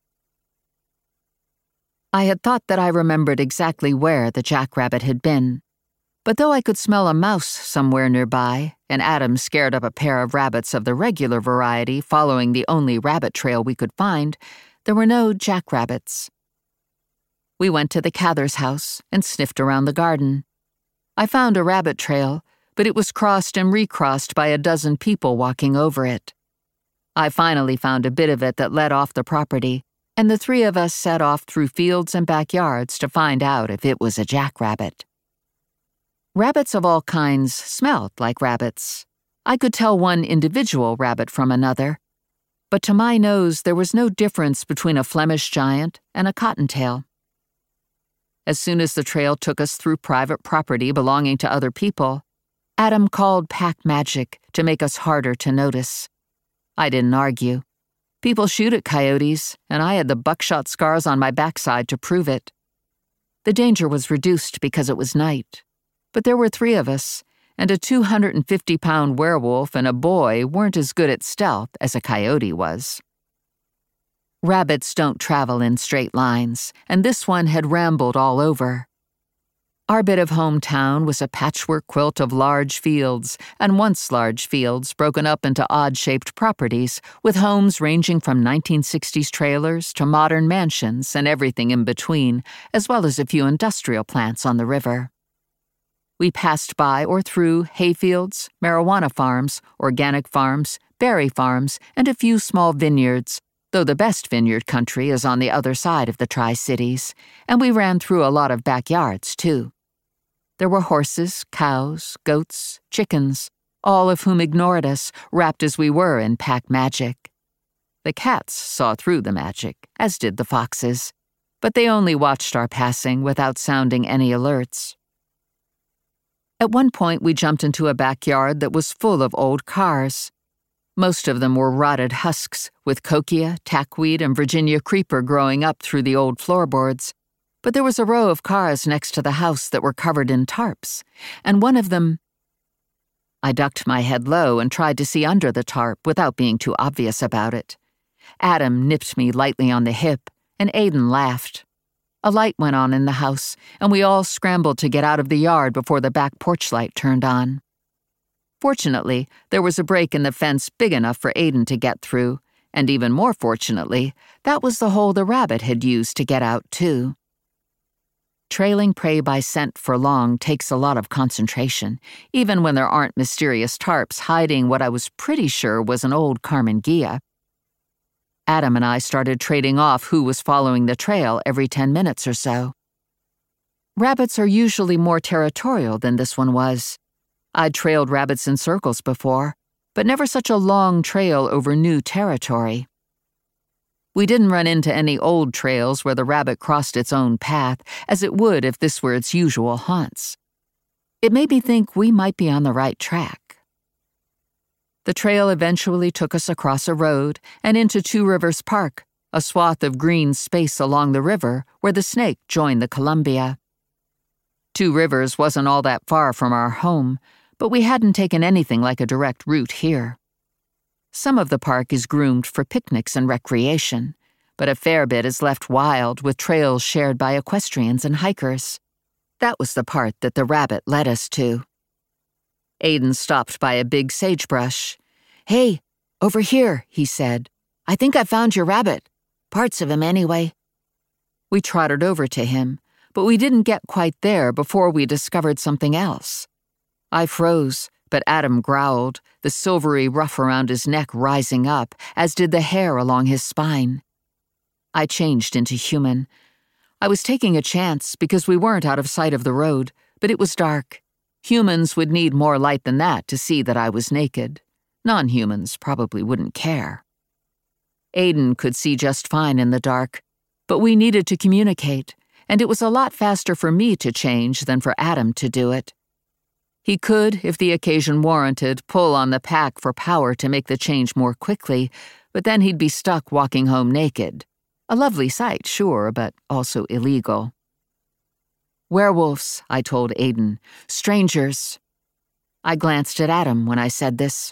I had thought that I remembered exactly where the jackrabbit had been, but though I could smell a mouse somewhere nearby, and Adam scared up a pair of rabbits of the regular variety following the only rabbit trail we could find, there were no jackrabbits. We went to the Cathers' house and sniffed around the garden. I found a rabbit trail, but it was crossed and recrossed by a dozen people walking over it. I finally found a bit of it that led off the property, and the three of us set off through fields and backyards to find out if it was a jackrabbit. Rabbits of all kinds smelled like rabbits. I could tell one individual rabbit from another, but to my nose there was no difference between a Flemish giant and a cottontail. As soon as the trail took us through private property belonging to other people, Adam called pack magic to make us harder to notice. I didn't argue. People shoot at coyotes, and I had the buckshot scars on my backside to prove it. The danger was reduced because it was night, but there were three of us, and a 250-pound werewolf and a boy weren't as good at stealth as a coyote was. Rabbits don't travel in straight lines, and this one had rambled all over. Our bit of hometown was a patchwork quilt of large fields, and once large fields broken up into odd-shaped properties, with homes ranging from 1960s trailers to modern mansions and everything in between, as well as a few industrial plants on the river. We passed by or through hayfields, marijuana farms, organic farms, berry farms, and a few small vineyards, though the best vineyard country is on the other side of the Tri-Cities, and we ran through a lot of backyards, too. There were horses, cows, goats, chickens, all of whom ignored us, wrapped as we were in pack magic. The cats saw through the magic, as did the foxes, but they only watched our passing without sounding any alerts. At one point, we jumped into a backyard that was full of old cars. Most of them were rotted husks, with cochia, tackweed, and Virginia creeper growing up through the old floorboards. But there was a row of cars next to the house that were covered in tarps, and one of them— I ducked my head low and tried to see under the tarp without being too obvious about it. Adam nipped me lightly on the hip, and Aiden laughed. A light went on in the house, and we all scrambled to get out of the yard before the back porch light turned on. Fortunately, there was a break in the fence big enough for Aiden to get through, and even more fortunately, that was the hole the rabbit had used to get out, too. Trailing prey by scent for long takes a lot of concentration, even when there aren't mysterious tarps hiding what I was pretty sure was an old Carmen Ghia. Adam and I started trading off who was following the trail every 10 minutes or so. Rabbits are usually more territorial than this one was. I'd trailed rabbits in circles before, but never such a long trail over new territory. We didn't run into any old trails where the rabbit crossed its own path, as it would if this were its usual haunts. It made me think we might be on the right track. The trail eventually took us across a road and into Two Rivers Park, a swath of green space along the river where the Snake joined the Columbia. Two Rivers wasn't all that far from our home, but we hadn't taken anything like a direct route here. Some of the park is groomed for picnics and recreation, but a fair bit is left wild with trails shared by equestrians and hikers. That was the part that the rabbit led us to. Aiden stopped by a big sagebrush. "Hey, over here," he said. "I think I found your rabbit. Parts of him, anyway." We trotted over to him, but we didn't get quite there before we discovered something else. I froze, but Adam growled, the silvery ruff around his neck rising up, as did the hair along his spine. I changed into human. I was taking a chance because we weren't out of sight of the road, but it was dark. Humans would need more light than that to see that I was naked. Non-humans probably wouldn't care. Aiden could see just fine in the dark, but we needed to communicate, and it was a lot faster for me to change than for Adam to do it. He could, if the occasion warranted, pull on the pack for power to make the change more quickly, but then he'd be stuck walking home naked. A lovely sight, sure, but also illegal. "Werewolves," I told Aiden. "Strangers." I glanced at Adam when I said this.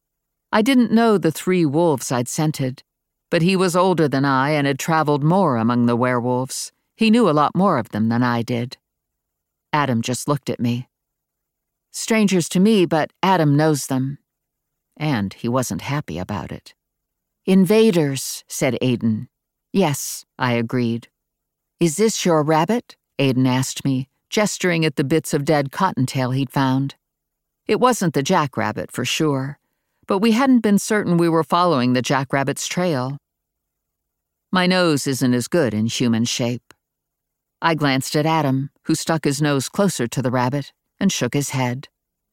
I didn't know the 3 wolves I'd scented, but he was older than I and had traveled more among the werewolves. He knew a lot more of them than I did. Adam just looked at me. "Strangers to me, but Adam knows them." And he wasn't happy about it. "Invaders," said Aiden. "Yes," I agreed. "Is this your rabbit?" Aiden asked me, gesturing at the bits of dead cottontail he'd found. It wasn't the jackrabbit for sure, but we hadn't been certain we were following the jackrabbit's trail. My nose isn't as good in human shape. I glanced at Adam, who stuck his nose closer to the rabbit, and shook his head.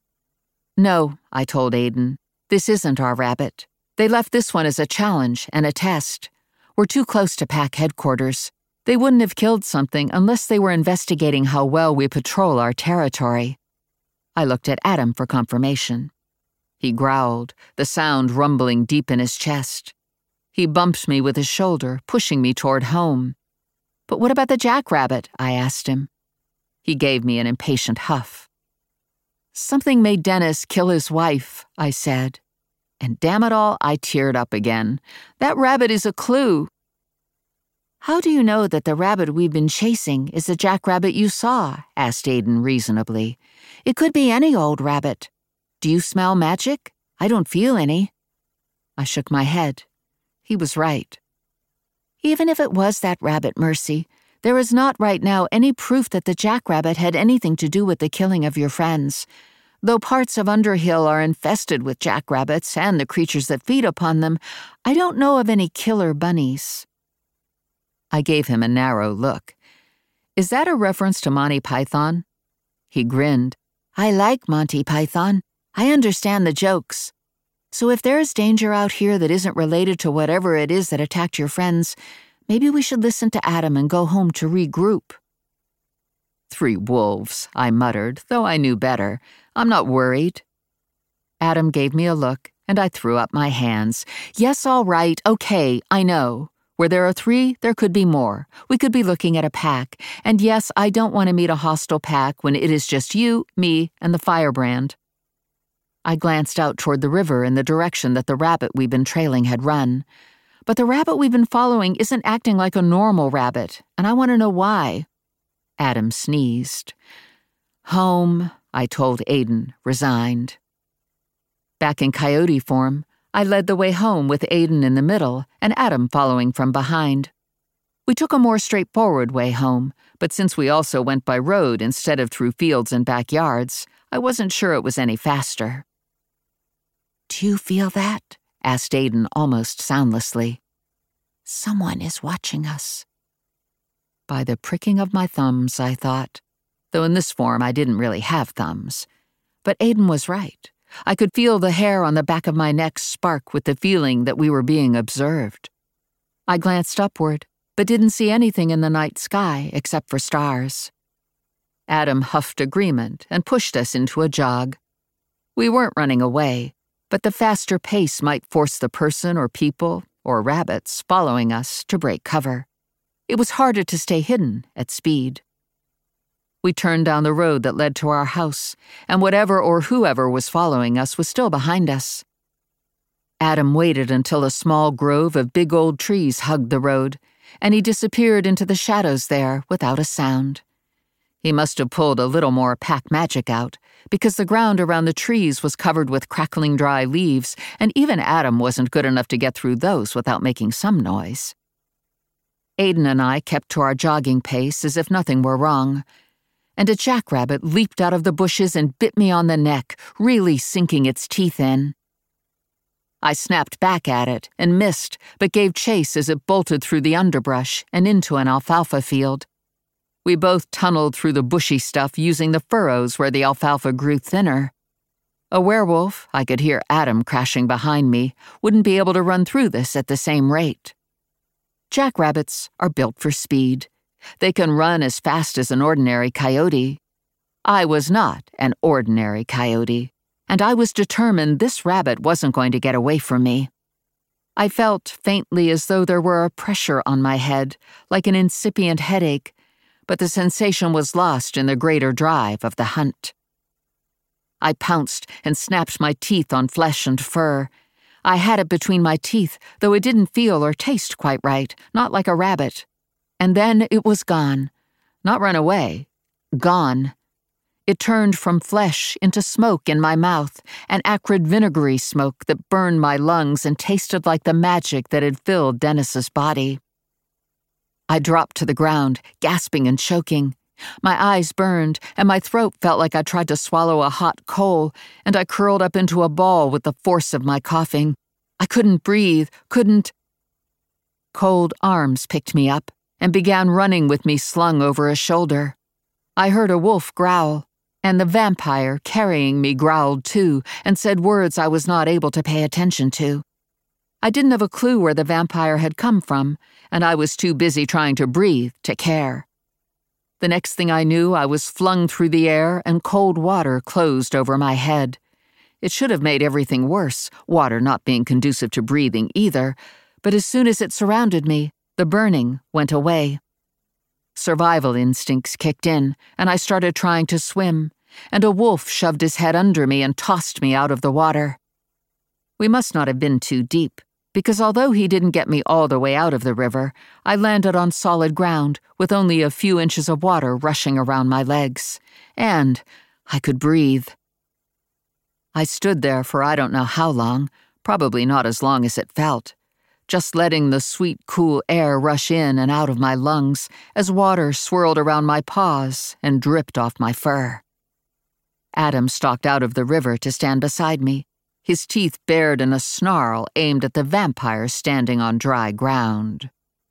"No," I told Aiden, "this isn't our rabbit. They left this one as a challenge and a test. We're too close to pack headquarters. They wouldn't have killed something unless they were investigating how well we patrol our territory." I looked at Adam for confirmation. He growled, the sound rumbling deep in his chest. He bumped me with his shoulder, pushing me toward home. "But what about the jackrabbit?" I asked him. He gave me an impatient huff. "Something made Dennis kill his wife," I said. And damn it all, I teared up again. "That rabbit is a clue." "How do you know that the rabbit we've been chasing is the jackrabbit you saw?" asked Aiden reasonably. "It could be any old rabbit. Do you smell magic? I don't feel any." I shook my head. He was right. "Even if it was that rabbit, Mercy, there is not right now any proof that the jackrabbit had anything to do with the killing of your friends. Though parts of Underhill are infested with jackrabbits and the creatures that feed upon them, I don't know of any killer bunnies." I gave him a narrow look. "Is that a reference to Monty Python?" He grinned. "I like Monty Python. I understand the jokes. So if there is danger out here that isn't related to whatever it is that attacked your friends, maybe we should listen to Adam and go home to regroup." 3 wolves, I muttered, though I knew better. I'm not worried. Adam gave me a look, and I threw up my hands. "Yes, all right, okay, I know. Where there are 3, there could be more. We could be looking at a pack. And yes, I don't want to meet a hostile pack when it is just you, me, and the firebrand." I glanced out toward the river in the direction that the rabbit we'd been trailing had run. But the rabbit we've been following isn't acting like a normal rabbit, and I want to know why. Adam sneezed. "Home," I told Aiden, resigned. Back in coyote form, I led the way home with Aiden in the middle and Adam following from behind. We took a more straightforward way home, but since we also went by road instead of through fields and backyards, I wasn't sure it was any faster. "Do you feel that?" asked Aiden almost soundlessly. "Someone is watching us." By the pricking of my thumbs, I thought, though in this form I didn't really have thumbs. But Aiden was right. I could feel the hair on the back of my neck spark with the feeling that we were being observed. I glanced upward, but didn't see anything in the night sky except for stars. Adam huffed agreement and pushed us into a jog. We weren't running away. but the faster pace might force the person or people or rabbits following us to break cover. It was harder to stay hidden at speed. We turned down the road that led to our house, and whatever or whoever was following us was still behind us. Adam waited until a small grove of big old trees hugged the road, and he disappeared into the shadows there without a sound. He must have pulled a little more pack magic out, because the ground around the trees was covered with crackling dry leaves, and even Adam wasn't good enough to get through those without making some noise. Aiden and I kept to our jogging pace as if nothing were wrong, and a jackrabbit leaped out of the bushes and bit me on the neck, really sinking its teeth in. I snapped back at it and missed, but gave chase as it bolted through the underbrush and into an alfalfa field. We both tunneled through the bushy stuff using the furrows where the alfalfa grew thinner. A werewolf, I could hear Adam crashing behind me, wouldn't be able to run through this at the same rate. Jackrabbits are built for speed. They can run as fast as an ordinary coyote. I was not an ordinary coyote, and I was determined this rabbit wasn't going to get away from me. I felt faintly as though there were a pressure on my head, like an incipient headache, but the sensation was lost in the greater drive of the hunt. I pounced and snapped my teeth on flesh and fur. I had it between my teeth, though it didn't feel or taste quite right, not like a rabbit. And then it was gone. Not run away. Gone. It turned from flesh into smoke in my mouth, an acrid vinegary smoke that burned my lungs and tasted like the magic that had filled Dennis's body. I dropped to the ground, gasping and choking. My eyes burned, and my throat felt like I tried to swallow a hot coal, and I curled up into a ball with the force of my coughing. I couldn't breathe, couldn't. Cold arms picked me up and began running with me slung over a shoulder. I heard a wolf growl, and the vampire carrying me growled too and said words I was not able to pay attention to. I didn't have a clue where the vampire had come from, and I was too busy trying to breathe to care. The next thing I knew, I was flung through the air and cold water closed over my head. It should have made everything worse, water not being conducive to breathing either, but as soon as it surrounded me, the burning went away. Survival instincts kicked in, and I started trying to swim, and a wolf shoved his head under me and tossed me out of the water. We must not have been too deep, because although he didn't get me all the way out of the river, I landed on solid ground with only a few inches of water rushing around my legs, and I could breathe. I stood there for I don't know how long, probably not as long as it felt, just letting the sweet, cool air rush in and out of my lungs as water swirled around my paws and dripped off my fur. Adam stalked out of the river to stand beside me, his teeth bared in a snarl aimed at the vampire standing on dry ground.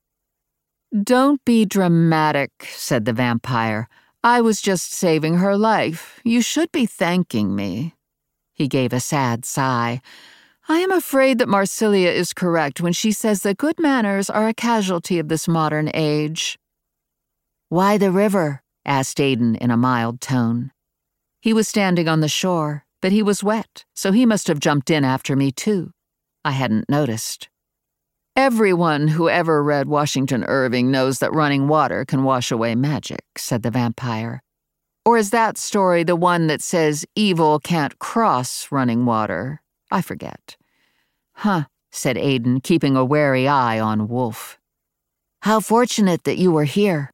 "Don't be dramatic," said the vampire. "I was just saving her life. You should be thanking me." He gave a sad sigh. "I am afraid that Marsilia is correct when she says that good manners are a casualty of this modern age." "Why the river?" asked Aiden in a mild tone. He was standing on the shore, but he was wet, so he must have jumped in after me too. I hadn't noticed. "Everyone who ever read Washington Irving knows that running water can wash away magic," said the vampire. "Or is that story the one that says evil can't cross running water? I forget." "Huh," said Aiden, keeping a wary eye on Wolf. "How fortunate that you were here."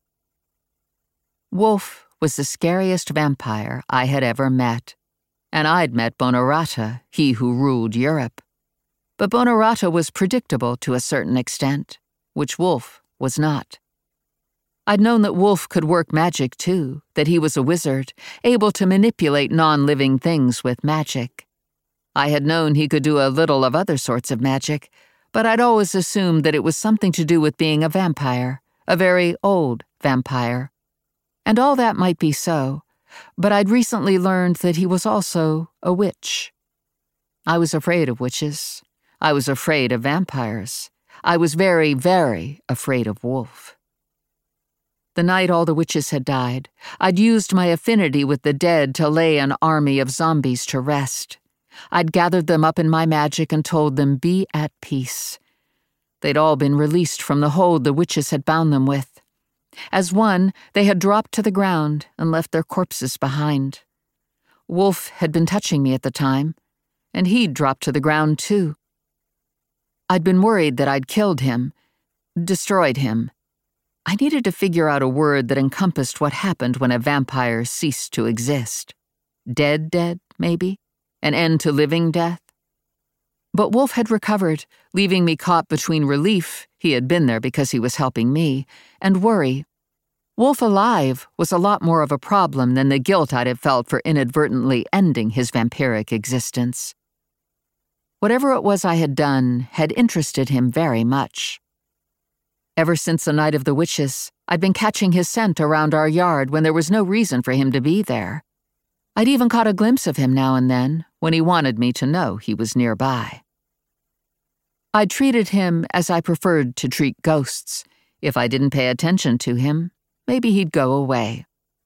Wolf was the scariest vampire I had ever met, and I'd met Bonorata, he who ruled Europe. But Bonorata was predictable to a certain extent, which Wolf was not. I'd known that Wolf could work magic too, that he was a wizard, able to manipulate non-living things with magic. I had known he could do a little of other sorts of magic, but I'd always assumed that it was something to do with being a vampire, a very old vampire. And all that might be so, but I'd recently learned that he was also a witch. I was afraid of witches. I was afraid of vampires. I was very, very afraid of Wolf. The night all the witches had died, I'd used my affinity with the dead to lay an army of zombies to rest. I'd gathered them up in my magic and told them, be at peace. They'd all been released from the hold the witches had bound them with. As one, they had dropped to the ground and left their corpses behind. Wolf had been touching me at the time, and he'd dropped to the ground too. I'd been worried that I'd killed him, destroyed him. I needed to figure out a word that encompassed what happened when a vampire ceased to exist. Dead, maybe? An end to living death? But Wolf had recovered, leaving me caught between relief, he had been there because he was helping me, and worry. Wolf alive was a lot more of a problem than the guilt I'd have felt for inadvertently ending his vampiric existence. Whatever it was I had done had interested him very much. Ever since the night of the witches, I'd been catching his scent around our yard when there was no reason for him to be there. I'd even caught a glimpse of him now and then, when he wanted me to know he was nearby. I treated him as I preferred to treat ghosts. If I didn't pay attention to him, maybe he'd go away.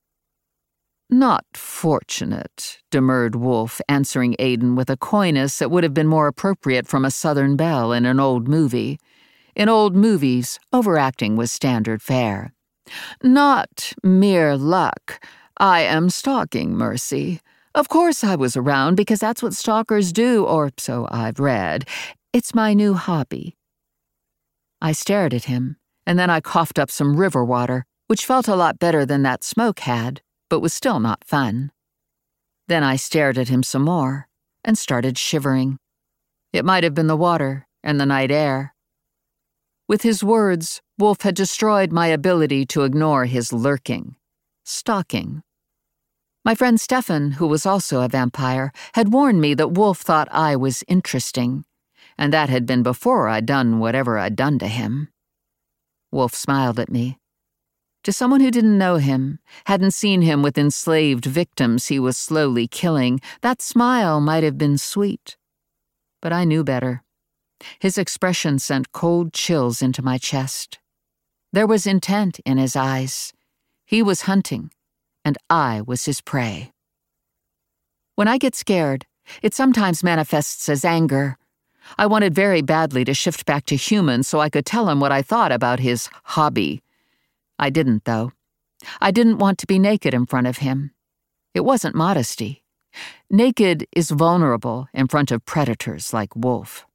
Not fortunate, demurred Wolf, answering Aidan with a coyness that would have been more appropriate from a Southern belle in an old movie. In old movies, overacting was standard fare. Not mere luck. I am stalking, Mercy. Of course I was around because that's what stalkers do, or so I've read. It's my new hobby. I stared at him, and then I coughed up some river water, which felt a lot better than that smoke had, but was still not fun. Then I stared at him some more, and started shivering. It might have been the water and the night air. With his words, Wolf had destroyed my ability to ignore his lurking, stalking. My friend Stefan, who was also a vampire, had warned me that Wolf thought I was interesting, and that had been before I'd done whatever I'd done to him. Wolf smiled at me. To someone who didn't know him, hadn't seen him with enslaved victims he was slowly killing, that smile might have been sweet. But I knew better. His expression sent cold chills into my chest. There was intent in his eyes. He was hunting, and I was his prey. When I get scared, it sometimes manifests as anger. I wanted very badly to shift back to human so I could tell him what I thought about his hobby. I didn't, though. I didn't want to be naked in front of him. It wasn't modesty. Naked is vulnerable in front of predators like Wolf.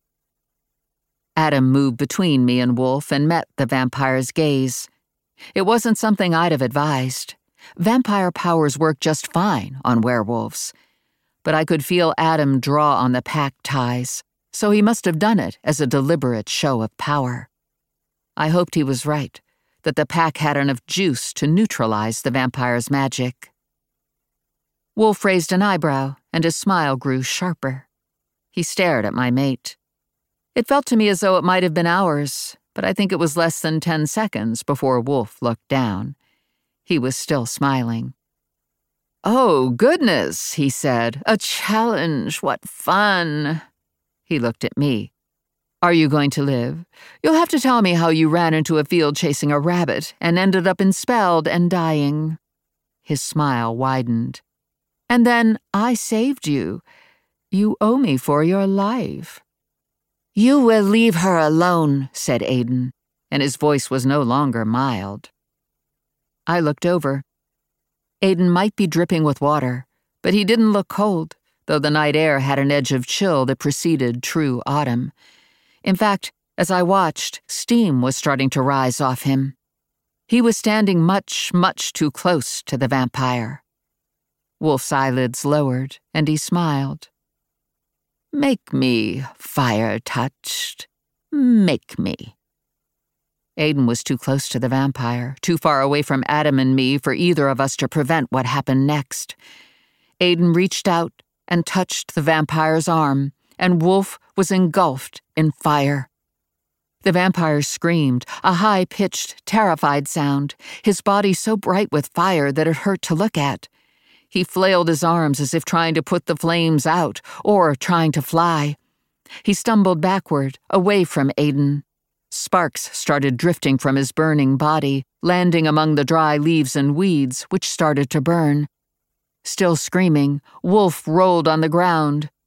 Adam moved between me and Wolf and met the vampire's gaze. It wasn't something I'd have advised. Vampire powers work just fine on werewolves. But I could feel Adam draw on the pack ties, so he must have done it as a deliberate show of power. I hoped he was right, that the pack had enough juice to neutralize the vampire's magic. Wolf raised an eyebrow, and his smile grew sharper. He stared at my mate. It felt to me as though it might have been hours, but I think it was less than 10 seconds before Wolf looked down. He was still smiling. "Oh, goodness," he said. "A challenge. What fun." He looked at me. "Are you going to live? You'll have to tell me how you ran into a field chasing a rabbit and ended up enspelled and dying." His smile widened. "And then I saved you. You owe me for your life." "You will leave her alone," said Aidan, and his voice was no longer mild. I looked over. Aidan might be dripping with water, but he didn't look cold, though the night air had an edge of chill that preceded true autumn. In fact, as I watched, steam was starting to rise off him. He was standing much, much too close to the vampire. Wolf's eyelids lowered, and he smiled. "Make me fire-touched. Make me." Aidan was too close to the vampire, too far away from Adam and me for either of us to prevent what happened next. Aidan reached out and touched the vampire's arm, and Wolf was engulfed in fire. The vampire screamed, a high-pitched, terrified sound, his body so bright with fire that it hurt to look at. He flailed his arms as if trying to put the flames out, or trying to fly. He stumbled backward, away from Aidan. Sparks started drifting from his burning body, landing among the dry leaves and weeds, which started to burn. Still screaming, Wolf rolled on the ground,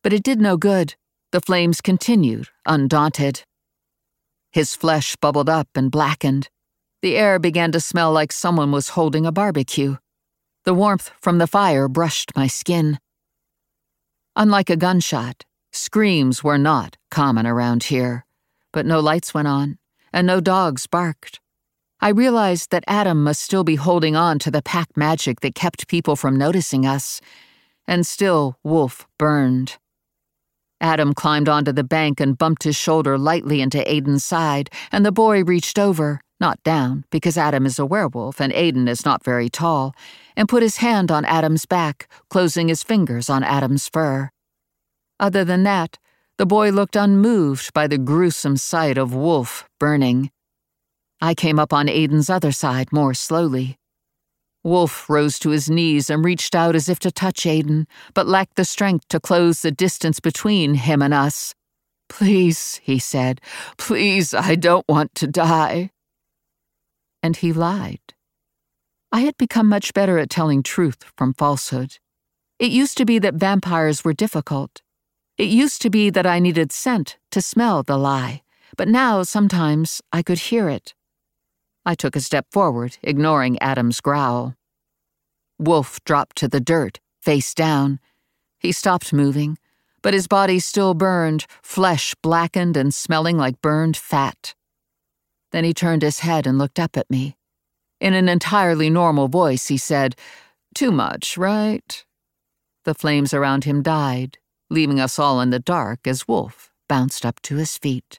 But it did no good. The flames continued, undaunted. His flesh bubbled up and blackened. The air began to smell like someone was holding a barbecue. The warmth from the fire brushed my skin. Unlike a gunshot, screams were not common around here, but no lights went on, and no dogs barked. I realized that Adam must still be holding on to the pack magic that kept people from noticing us, and still Wolf burned. Adam climbed onto the bank and bumped his shoulder lightly into Aiden's side, and the boy reached over, not down, because Adam is a werewolf and Aiden is not very tall, and put his hand on Adam's back, closing his fingers on Adam's fur. Other than that, the boy looked unmoved by the gruesome sight of Wolf burning. I came up on Aiden's other side more slowly. Wolf rose to his knees and reached out as if to touch Aiden, but lacked the strength to close the distance between him and us. "Please," he said, "please, I don't want to die." And he lied. I had become much better at telling truth from falsehood. It used to be that vampires were difficult. It used to be that I needed scent to smell the lie, but now sometimes I could hear it. I took a step forward, ignoring Adam's growl. Wolf dropped to the dirt, face down. He stopped moving, but his body still burned, flesh blackened and smelling like burned fat. Then he turned his head and looked up at me. In an entirely normal voice, he said, "Too much, right?" The flames around him died, leaving us all in the dark as Wolf bounced up to his feet.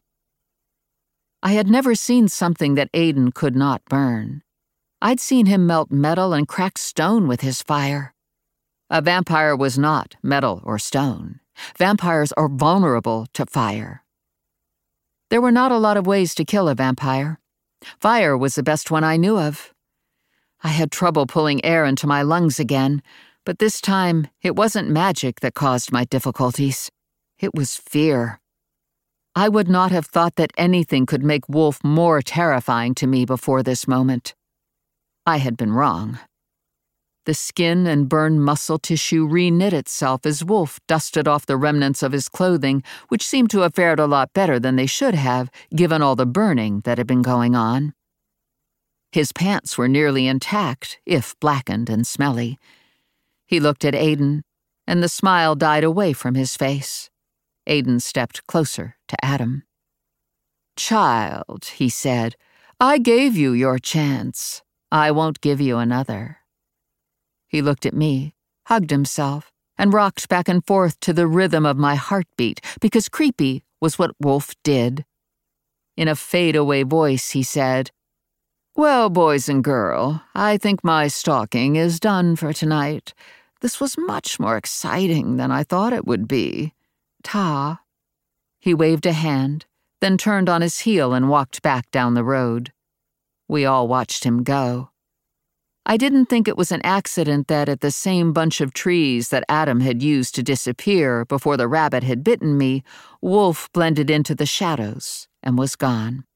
I had never seen something that Aiden could not burn. I'd seen him melt metal and crack stone with his fire. A vampire was not metal or stone. Vampires are vulnerable to fire. There were not a lot of ways to kill a vampire. Fire was the best one I knew of. I had trouble pulling air into my lungs again, but this time it wasn't magic that caused my difficulties. It was fear. I would not have thought that anything could make Wolf more terrifying to me before this moment. I had been wrong. The skin and burned muscle tissue reknit itself as Wolf dusted off the remnants of his clothing, which seemed to have fared a lot better than they should have, given all the burning that had been going on. His pants were nearly intact, if blackened and smelly. He looked at Aiden, and the smile died away from his face. Aiden stepped closer to Adam. "Child," he said, "I gave you your chance. I won't give you another." He looked at me, hugged himself, and rocked back and forth to the rhythm of my heartbeat, because creepy was what Wolf did. In a fade-away voice, he said, "Well, boys and girl, I think my stalking is done for tonight. This was much more exciting than I thought it would be. Ta." He waved a hand, then turned on his heel and walked back down the road. We all watched him go. I didn't think it was an accident that at the same bunch of trees that Adam had used to disappear before the rabbit had bitten me, Wolf blended into the shadows and was gone.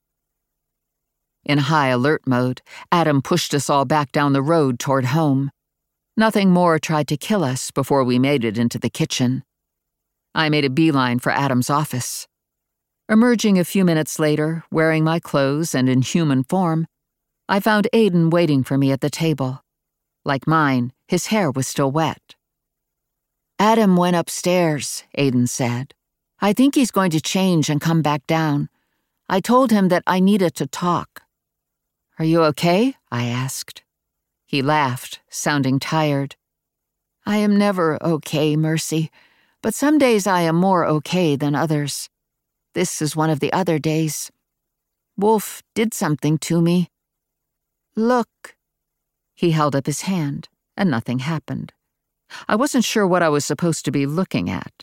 In high alert mode, Adam pushed us all back down the road toward home. Nothing more tried to kill us before we made it into the kitchen. I made a beeline for Adam's office. Emerging a few minutes later, wearing my clothes and in human form, I found Aiden waiting for me at the table. Like mine, his hair was still wet. "Adam went upstairs," Aiden said. "I think he's going to change and come back down. I told him that I needed to talk." "Are you okay?" I asked. He laughed, sounding tired. "I am never okay, Mercy, but some days I am more okay than others. This is one of the other days. Wolf did something to me. Look." He held up his hand, and nothing happened. I wasn't sure what I was supposed to be looking at.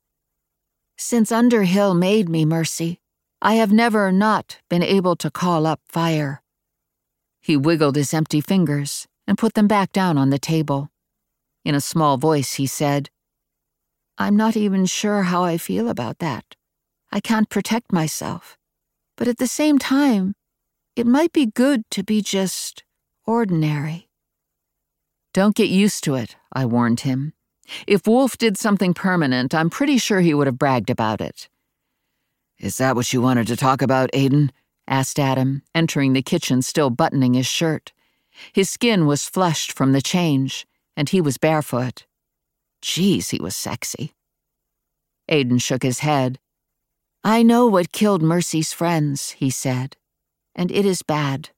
"Since Underhill made me, Mercy, I have never not been able to call up fire." He wiggled his empty fingers and put them back down on the table. In a small voice, he said, "I'm not even sure how I feel about that. I can't protect myself. But at the same time, it might be good to be just ordinary." "Don't get used to it," I warned him. If Wolf did something permanent, I'm pretty sure he would have bragged about it. Is that what you wanted to talk about, Aiden? Asked Adam, entering the kitchen still buttoning his shirt. His skin was flushed from the change, and he was barefoot. Geez, he was sexy. Aiden shook his head. I know what killed Mercy's friends, he said, and it is bad.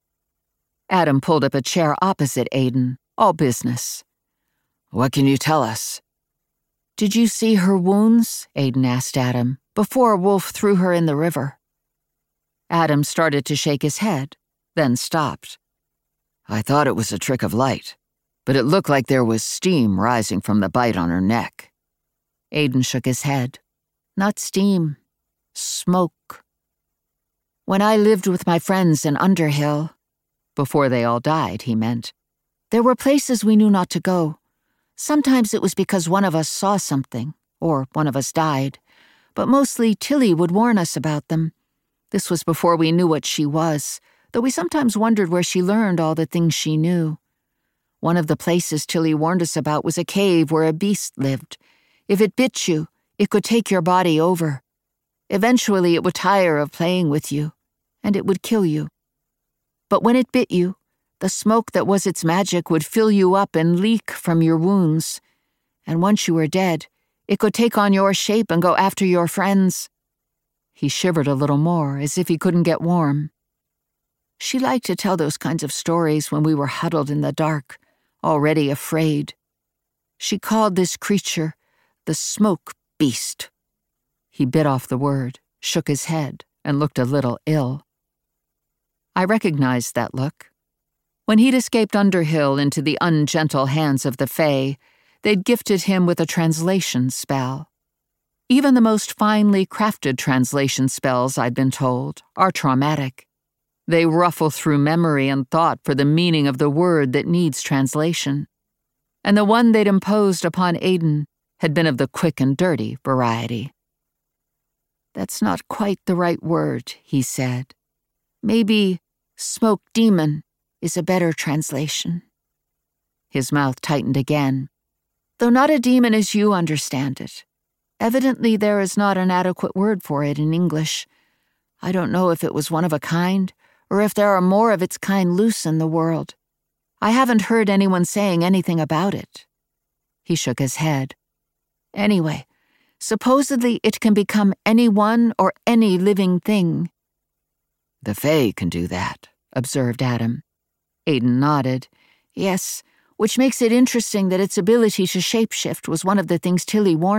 Adam pulled up a chair opposite Aiden, all business. What can you tell us? Did you see her wounds? Aiden asked Adam, before Wolf threw her in the river. Adam started to shake his head, then stopped. I thought it was a trick of light, but it looked like there was steam rising from the bite on her neck. Aiden shook his head. Not steam. Smoke. When I lived with my friends in Underhill, before they all died, he meant, there were places we knew not to go. Sometimes it was because one of us saw something, or one of us died, but mostly Tilly would warn us about them. This was before we knew what she was, though we sometimes wondered where she learned all the things she knew. One of the places Tilly warned us about was a cave where a beast lived. If it bit you, it could take your body over. Eventually it would tire of playing with you, and it would kill you. But when it bit you, the smoke that was its magic would fill you up and leak from your wounds. And once you were dead, it could take on your shape and go after your friends. He shivered a little more, as if he couldn't get warm. She liked to tell those kinds of stories when we were huddled in the dark, already afraid. She called this creature the Smoke Beast. He bit off the word, shook his head, and looked a little ill. I recognized that look. When he'd escaped Underhill into the ungentle hands of the Fae, they'd gifted him with a translation spell. Even the most finely crafted translation spells, I'd been told, are traumatic. They ruffle through memory and thought for the meaning of the word that needs translation. And the one they'd imposed upon Aiden had been of the quick and dirty variety. That's not quite the right word, he said. Maybe smoke demon is a better translation. His mouth tightened again. Though not a demon as you understand it. Evidently there is not an adequate word for it in English. I don't know if it was one of a kind, or if there are more of its kind loose in the world. I haven't heard anyone saying anything about it. He shook his head. Anyway, supposedly it can become anyone or any living thing. The Fae can do that, observed Adam. Aiden nodded. Yes, which makes it interesting that its ability to shapeshift was one of the things Tilly warned